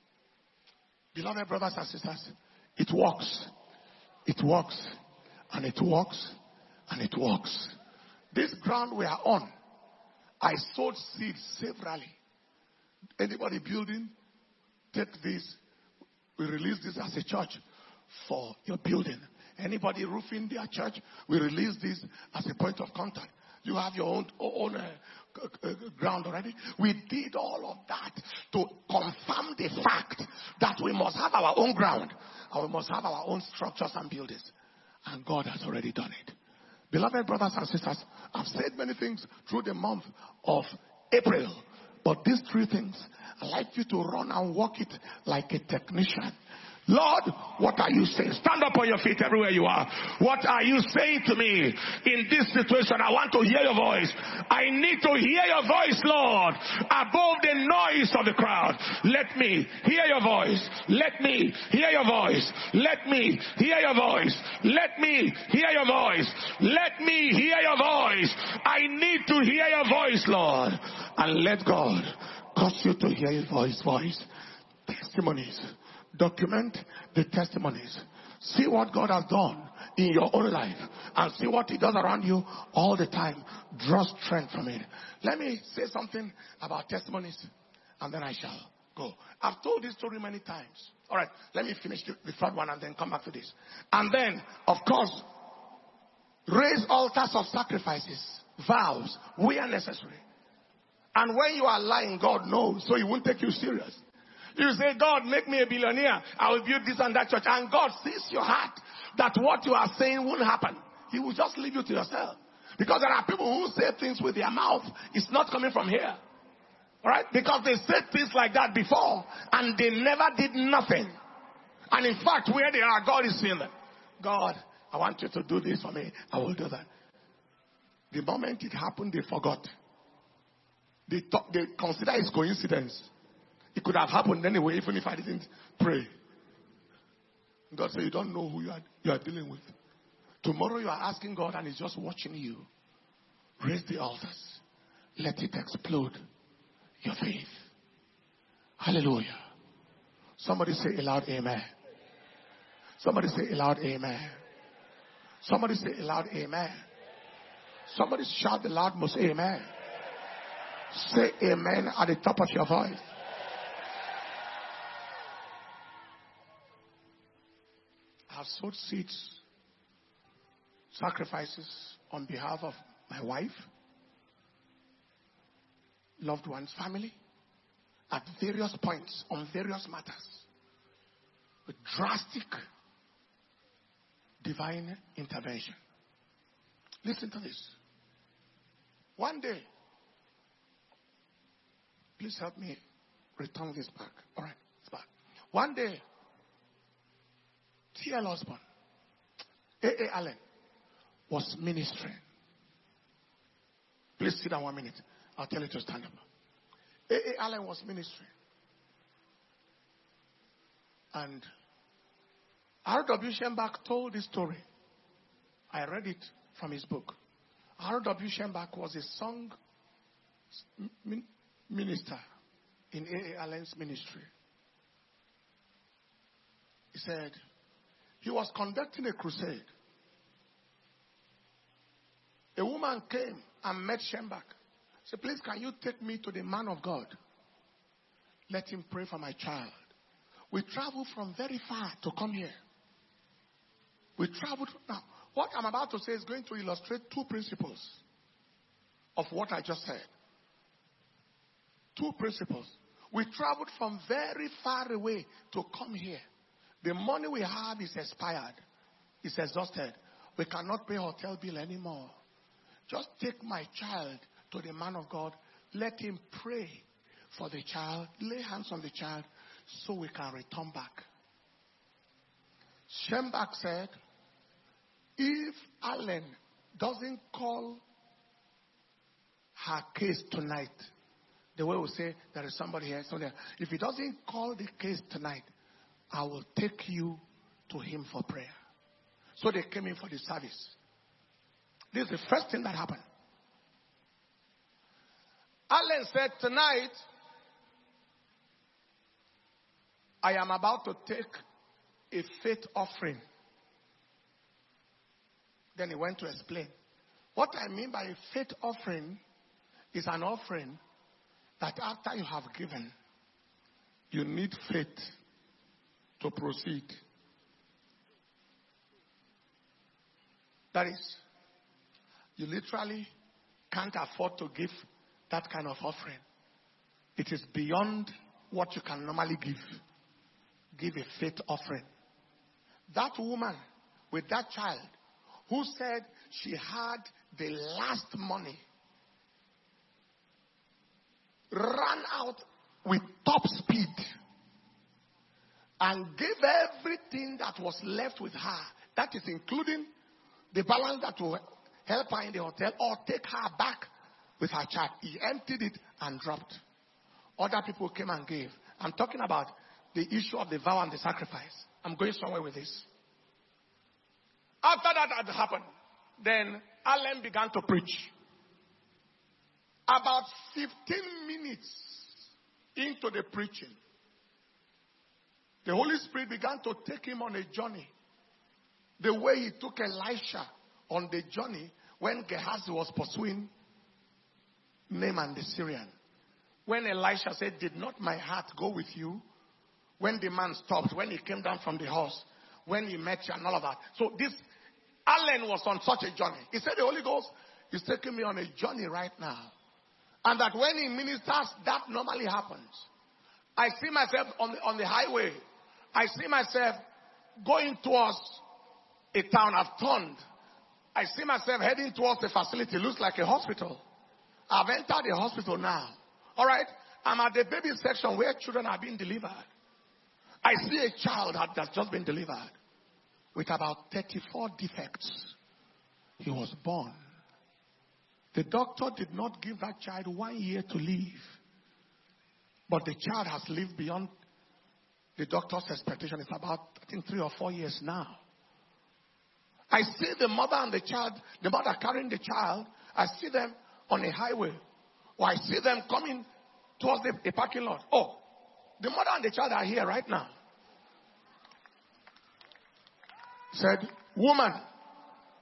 Beloved brothers and sisters, it works. It works. And it works. And it works. This ground we are on, I sowed seeds severally. Anybody building, take this. We release this as a church for your building. Anybody roofing their church, we release this as a point of contact. You have your own ground already. We did all of that to confirm the fact that we must have our own ground and we must have our own structures and buildings. And God has already done it. Beloved brothers and sisters, I've said many things through the month of April. But these three things, I'd like you to run and walk it like a technician. Lord, what are you saying? Stand up on your feet everywhere you are. What are you saying to me in this situation? I want to hear your voice. I need to hear your voice, Lord, above the noise of the crowd. Let me hear your voice. Let me hear your voice. Let me hear your voice. Let me hear your voice. Let me hear your voice. I need to hear your voice, Lord. And let God cause you to hear his voice. Testimonies. Document the testimonies. See what God has done in your own life and see what he does around you all the time. Draw strength from it. Let me say something about testimonies and then I shall go. I've told this story many times. All right, let me finish the third one and then come back to this. And then, of course, raise altars of sacrifices, vows, where necessary. And when you are lying, God knows, so he won't take you serious. You say, God, make me a billionaire. I will build this and that church. And God sees your heart that what you are saying won't happen. He will just leave you to yourself. Because there are people who say things with their mouth. It's not coming from here. All right? Because they said things like that before and they never did nothing. And in fact, where they are, God is seeing them. God, I want you to do this for me. I will do that. The moment it happened, they forgot. They consider it coincidence. It could have happened anyway, even if I didn't pray. God said, you don't know who you are dealing with. Tomorrow you are asking God and he's just watching you. Raise the altars. Let it explode your faith. Hallelujah. Somebody say aloud, amen. Somebody say aloud, amen. Somebody say a loud amen. Somebody shout the loud most amen. Say amen at the top of your voice. I have sowed seeds, sacrifices on behalf of my wife, loved ones, family, at various points, on various matters, with drastic divine intervention. Listen to this. One day, please help me return this back. All right, it's back. One day, T.L. Osborne, A.A. Allen, was ministering. Please sit down 1 minute. I'll tell you to stand up. A.A. Allen was ministering. And R.W. Schembach told this story. I read it from his book. R.W. Schembach was a song minister in A.A. Allen's ministry. He said he was conducting a crusade. A woman came and met Schembach. Said, please, can you take me to the man of God? Let him pray for my child. We traveled from very far to come here. We traveled. Now, what I'm about to say is going to illustrate two principles of what I just said. Two principles. We traveled from very far away to come here. The money we have is expired. It's exhausted. We cannot pay hotel bill anymore. Just take my child to the man of God. Let him pray for the child. Lay hands on the child so we can return back. Schembach said, if Allen doesn't call her case tonight, the way we say there is somebody here, so there. If he doesn't call the case tonight, I will take you to him for prayer. So they came in for the service. This is the first thing that happened. Allen said, tonight, I am about to take a faith offering. Then he went to explain. What I mean by a faith offering is an offering that after you have given, you need faith to proceed. That is, you literally can't afford to give that kind of offering. It is beyond what you can normally give. Give a faith offering. That woman with that child who said she had the last money ran out with top speed and gave everything that was left with her. That is including the balance that will help her in the hotel or take her back with her child. He emptied it and dropped. Other people came and gave. I'm talking about the issue of the vow and the sacrifice. I'm going somewhere with this. After that had happened, then Allen began to preach. About 15 minutes into the preaching, the Holy Spirit began to take him on a journey. The way he took Elisha on the journey when Gehazi was pursuing Naaman the Syrian. When Elisha said, did not my heart go with you? When the man stopped, when he came down from the horse, when he met you and all of that. So this, Allen was on such a journey. He said the Holy Ghost is taking me on a journey right now. And that when he ministers, that normally happens. I see myself on the highway. I see myself going towards a town. I've turned. I see myself heading towards the facility. Looks like a hospital. I've entered the hospital now. All right? I'm at the baby section where children are being delivered. I see a child that's just been delivered with about 34 defects. He was born. The doctor did not give that child 1 year to live. But the child has lived beyond the doctor's expectation. It's about, I think, 3 or 4 years now. I see the mother and the child, the mother carrying the child. I see them on a highway. Or I see them coming towards a parking lot. Oh, the mother and the child are here right now. Said, woman,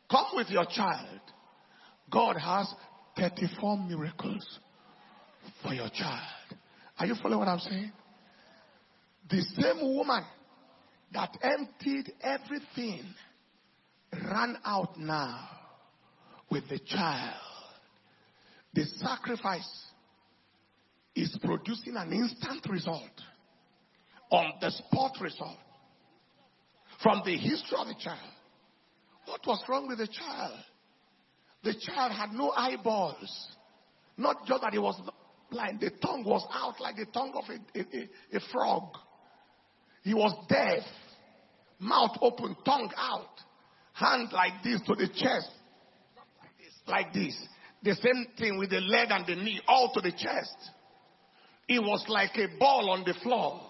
Come with your child. God has 34 miracles for your child. Are you following what I'm saying? The same woman that emptied everything ran out now with the child. The sacrifice is producing an instant result, on the spot result, from the history of the child. What was wrong with the child? The child had no eyeballs. Not just that he was blind, the tongue was out like the tongue of a frog. He was deaf, mouth open, tongue out, hand like this to the chest, like this. The same thing with the leg and the knee, all to the chest. It was like a ball on the floor.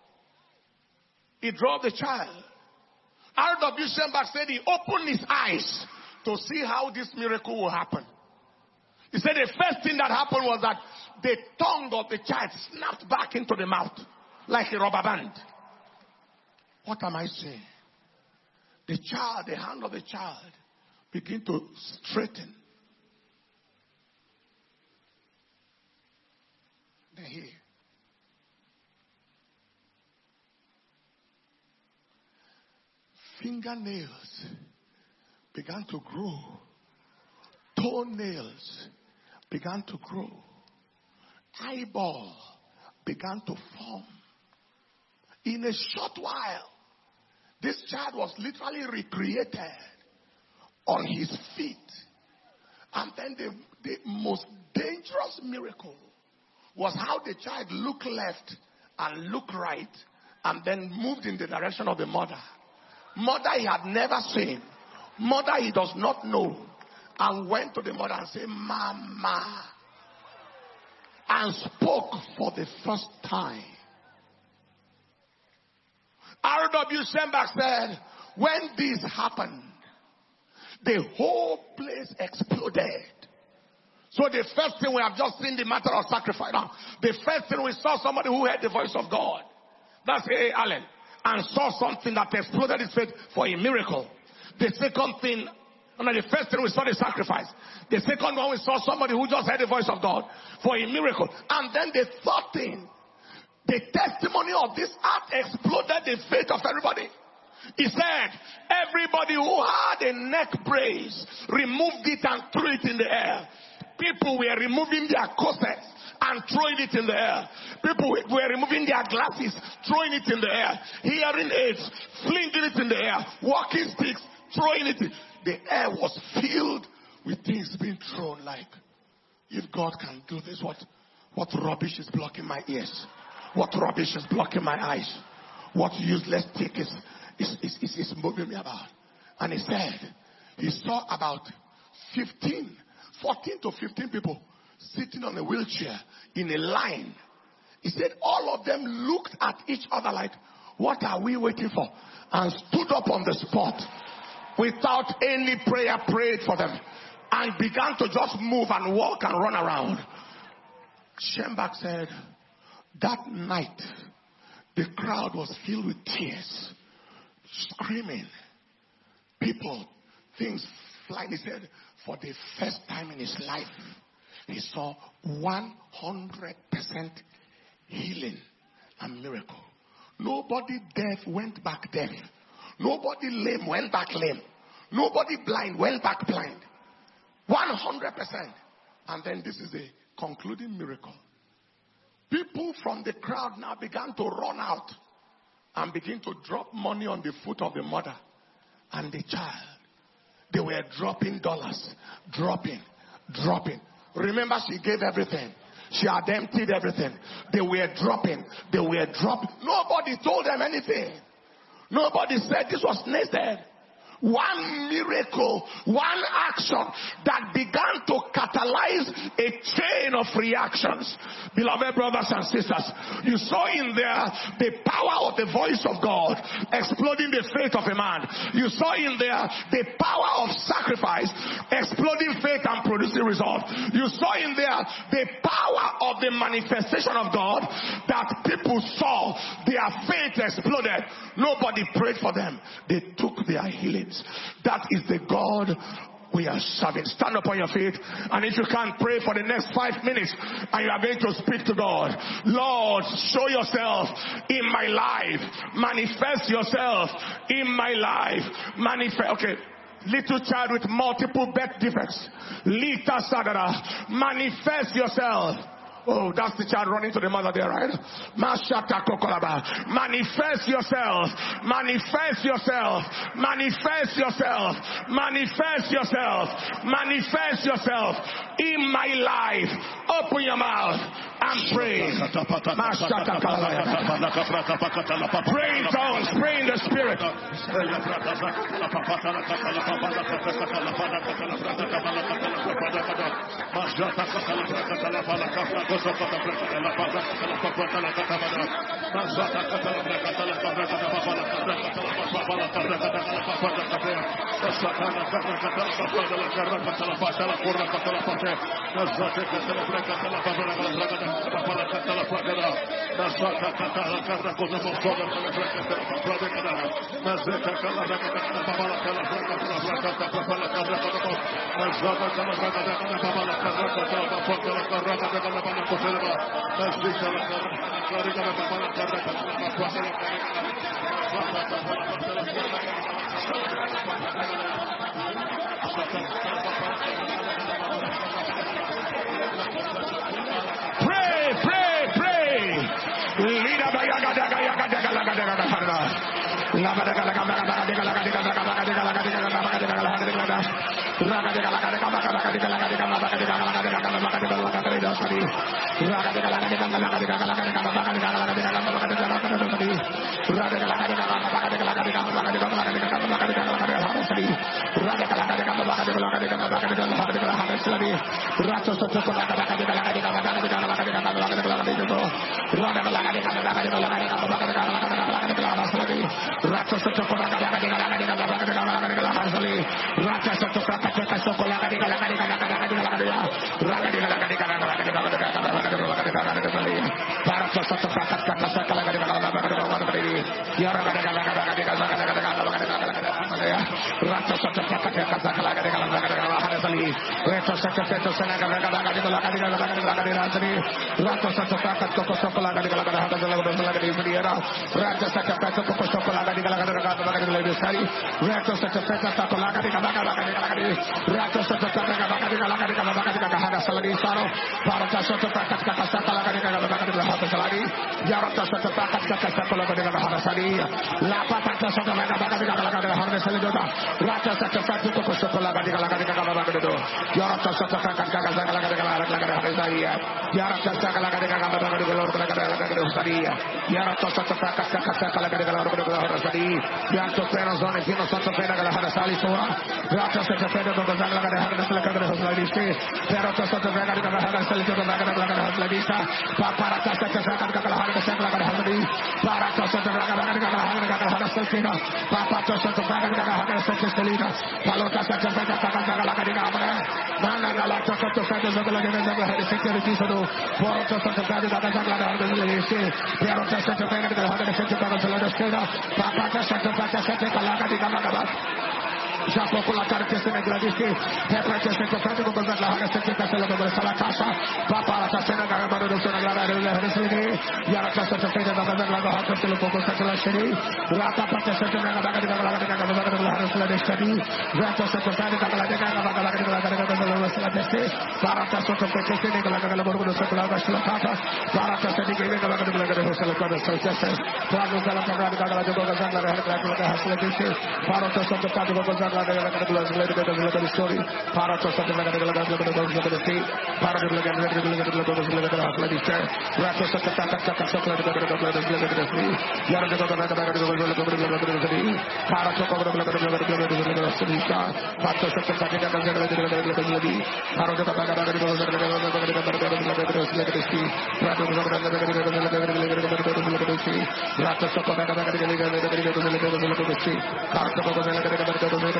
He drove the child. R.W. Schembach said he opened his eyes to see how this miracle will happen. He said the first thing that happened was that the tongue of the child snapped back into the mouth like a rubber band. What am I saying? The child, the hand of the child began to straighten. Then here. Fingernails began to grow. Toenails began to grow. Eyeball began to form. In a short while, this child was literally recreated on his feet. And then the most dangerous miracle was how the child looked left and looked right and then moved in the direction of the mother. Mother he had never seen. Mother he does not know. And went to the mother and said, Mama. And spoke for the first time. R.W. Schembach said, when this happened, the whole place exploded. So the first thing, we have just seen the matter of sacrifice. Now, the first thing, we saw somebody who heard the voice of God. That's A. Allen. And saw something that exploded his faith for a miracle. The second thing, the first thing, we saw the sacrifice. The second one, we saw somebody who just heard the voice of God for a miracle. And then the third thing, the testimony of this act exploded the faith of everybody. He said, everybody who had a neck brace removed it and threw it in the air. People were removing their corsets and throwing it in the air. People were removing their glasses, throwing it in the air. Hearing aids, flinging it in the air. Walking sticks, throwing it in. The air was filled with things being thrown. Like, if God can do this, what rubbish is blocking my ears? What rubbish is blocking my eyes? What useless thing is moving me about? And he said, he saw about 14 to 15 people sitting on a wheelchair in a line. He said all of them looked at each other like, what are we waiting for? And stood up on the spot without any prayer, prayed for them, and began to just move and walk and run around. Schembach said, that night, the crowd was filled with tears, screaming, people, things flying. He said, for the first time in his life, he saw 100% healing and miracle. Nobody deaf went back deaf. Nobody lame went back lame. Nobody blind went back blind. 100%. And then this is a concluding miracle. People from the crowd now began to run out and begin to drop money on the foot of the mother and the child. They were dropping dollars, dropping. Remember, she gave everything. She had emptied everything. They were dropping. Nobody told them anything. Nobody said this was nested. One miracle, one action that began to catalyze a chain of reactions. Beloved brothers and sisters, you saw in there the power of the voice of God exploding the faith of a man. You saw in there the power of sacrifice exploding faith and producing results. You saw in there the power of the manifestation of God that people saw their faith exploded. Nobody prayed for them. They took their healing. names. That is the God we are serving. Stand up on your feet, and if you can't, pray for the next 5 minutes, and you are going to speak to God. Lord, show yourself in my life. Manifest yourself in my life. Okay. Little child with multiple birth defects. Lita Sagara. Manifest yourself. Oh, that's the child running to the mother there, right? Mashata Kokolaba. Manifest yourself. Manifest yourself. Manifest yourself. Manifest yourself. Manifest yourself in my life. Open your mouth and pray. Pray in tongues. Pray in the Spirit.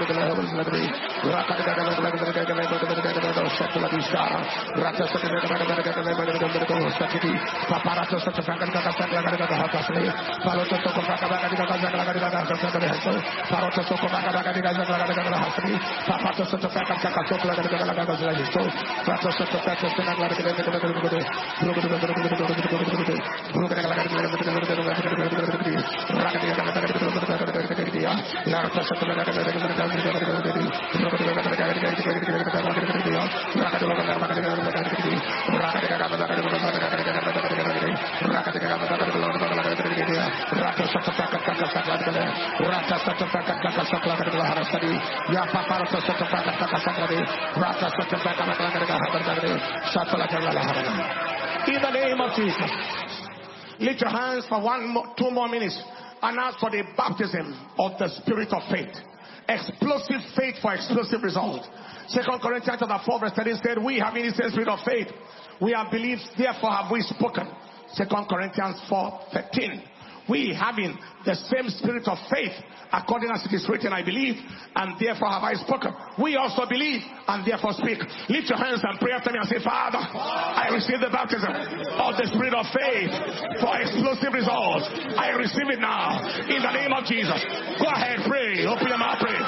In the name of Jesus, lift your hands for 2 more minutes and ask for the baptism of the spirit of faith. Explosive faith for explosive results. 2 Corinthians chapter 4 verse 30 said, we have in the same spirit of faith. We have believed, therefore have we spoken. 2 Corinthians 4:13. We having the same spirit of faith, according as it is written, I believe, and therefore have I spoken. We also believe, and therefore speak. Lift your hands and pray after me and say, Father, I receive the baptism of the spirit of faith for explosive results. I receive it now, in the name of Jesus. Go ahead, pray. Open your mouth, pray.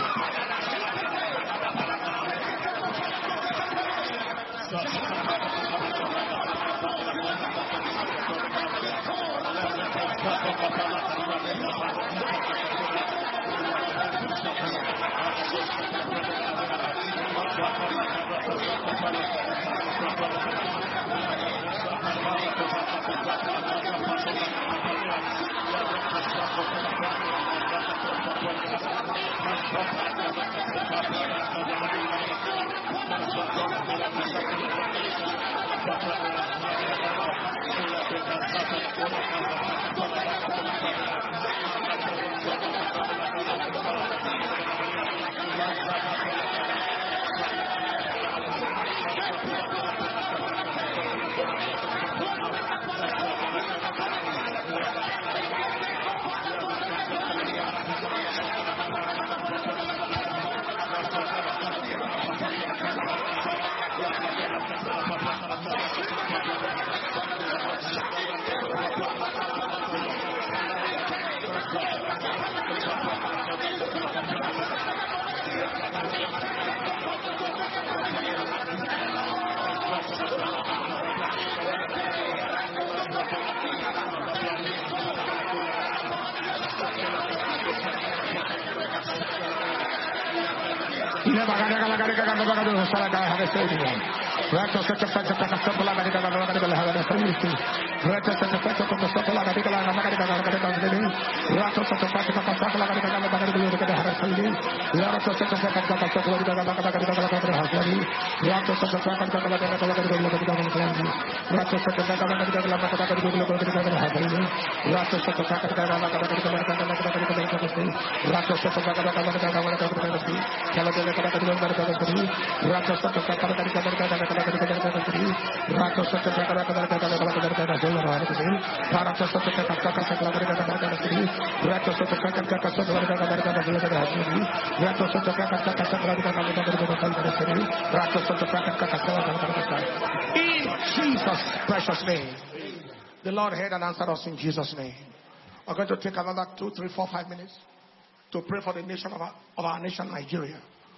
In Jesus' precious name. The Lord heard and answered us in Jesus' name. We're going to take another 2, 3, 4, 5 minutes to pray for the nation of our nation, Nigeria.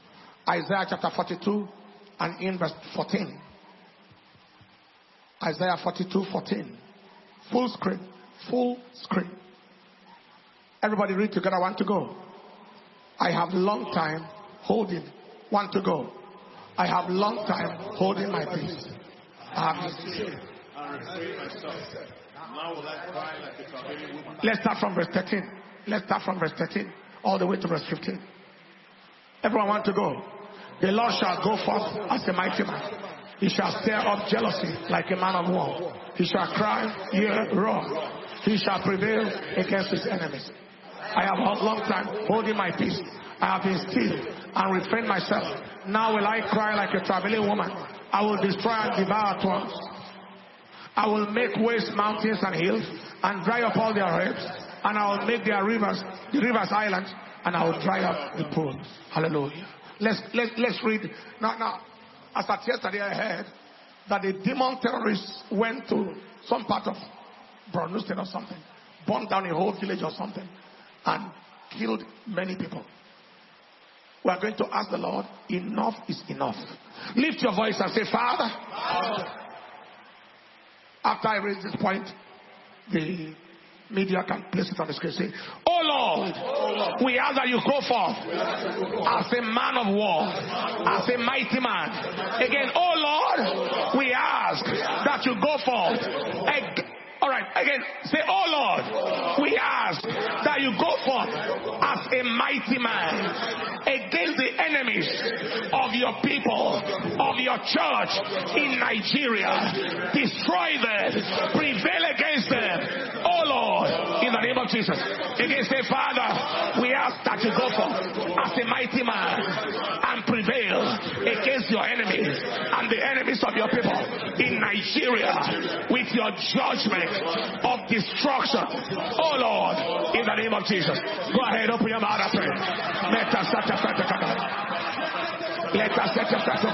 Isaiah chapter 42 and in verse 14. Isaiah 42:14. Full screen. Full screen. Everybody read together. Want to go? I have long time holding. Want to go? I have long time holding my peace. Let's start from verse 13. Let's start from verse 13 all the way to verse 15. Everyone want to go? The Lord shall go forth as a mighty man. He shall stir up jealousy like a man of war. He shall cry, yea, roar. He shall prevail against his enemies. I have a long time holding my peace. I have been still and refrained myself. Now will I cry like a traveling woman. I will destroy and devour at once. I will make waste mountains and hills and dry up all their rivers. And I will make their rivers, the rivers islands. and I will dry up the pool. Hallelujah. Let's read. Now, as at yesterday I heard that the demon terrorists went to some part of Borno State or something, burned down a whole village or something, and killed many people. We are going to ask the Lord, enough is enough. Lift your voice and say, Father. After I raise this point, the media can place it on the screen. Say, oh Lord, we ask that you go forth as a man of war, as a mighty man. Again, oh Lord, we ask that you go forth. All right, again, say, oh Lord, we ask that you go forth as a mighty man against the enemies of your people, of your church in Nigeria. Destroy them, prevail against them, oh Lord, in the name of Jesus. Again, say, Father, we ask that you go forth as a mighty man and prevail against your enemies and the enemies of your people in Nigeria with your judgment of destruction. Oh Lord, in the name of Jesus. Go ahead, open your mouth and pray. Let us set a prayer. Let us set a prayer.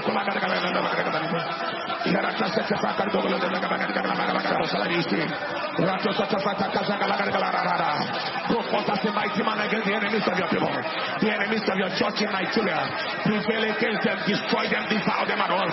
Go forth as a mighty man against the enemies of your people, the enemies of your church in Nigeria. Prevail against them, destroy them, devour them at all.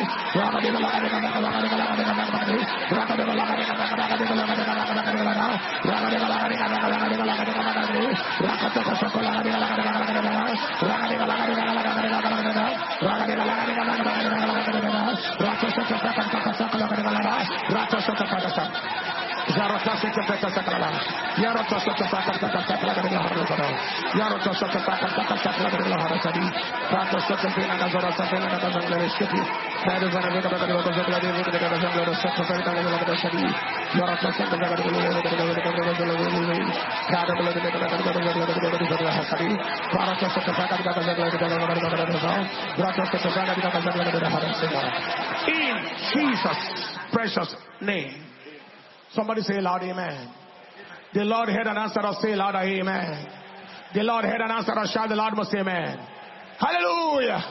In Jesus' precious name. Somebody say loud amen. The Lord heard and answered us. Say louder amen. The Lord heard and answered us. Shout the Lord must say amen. Hallelujah.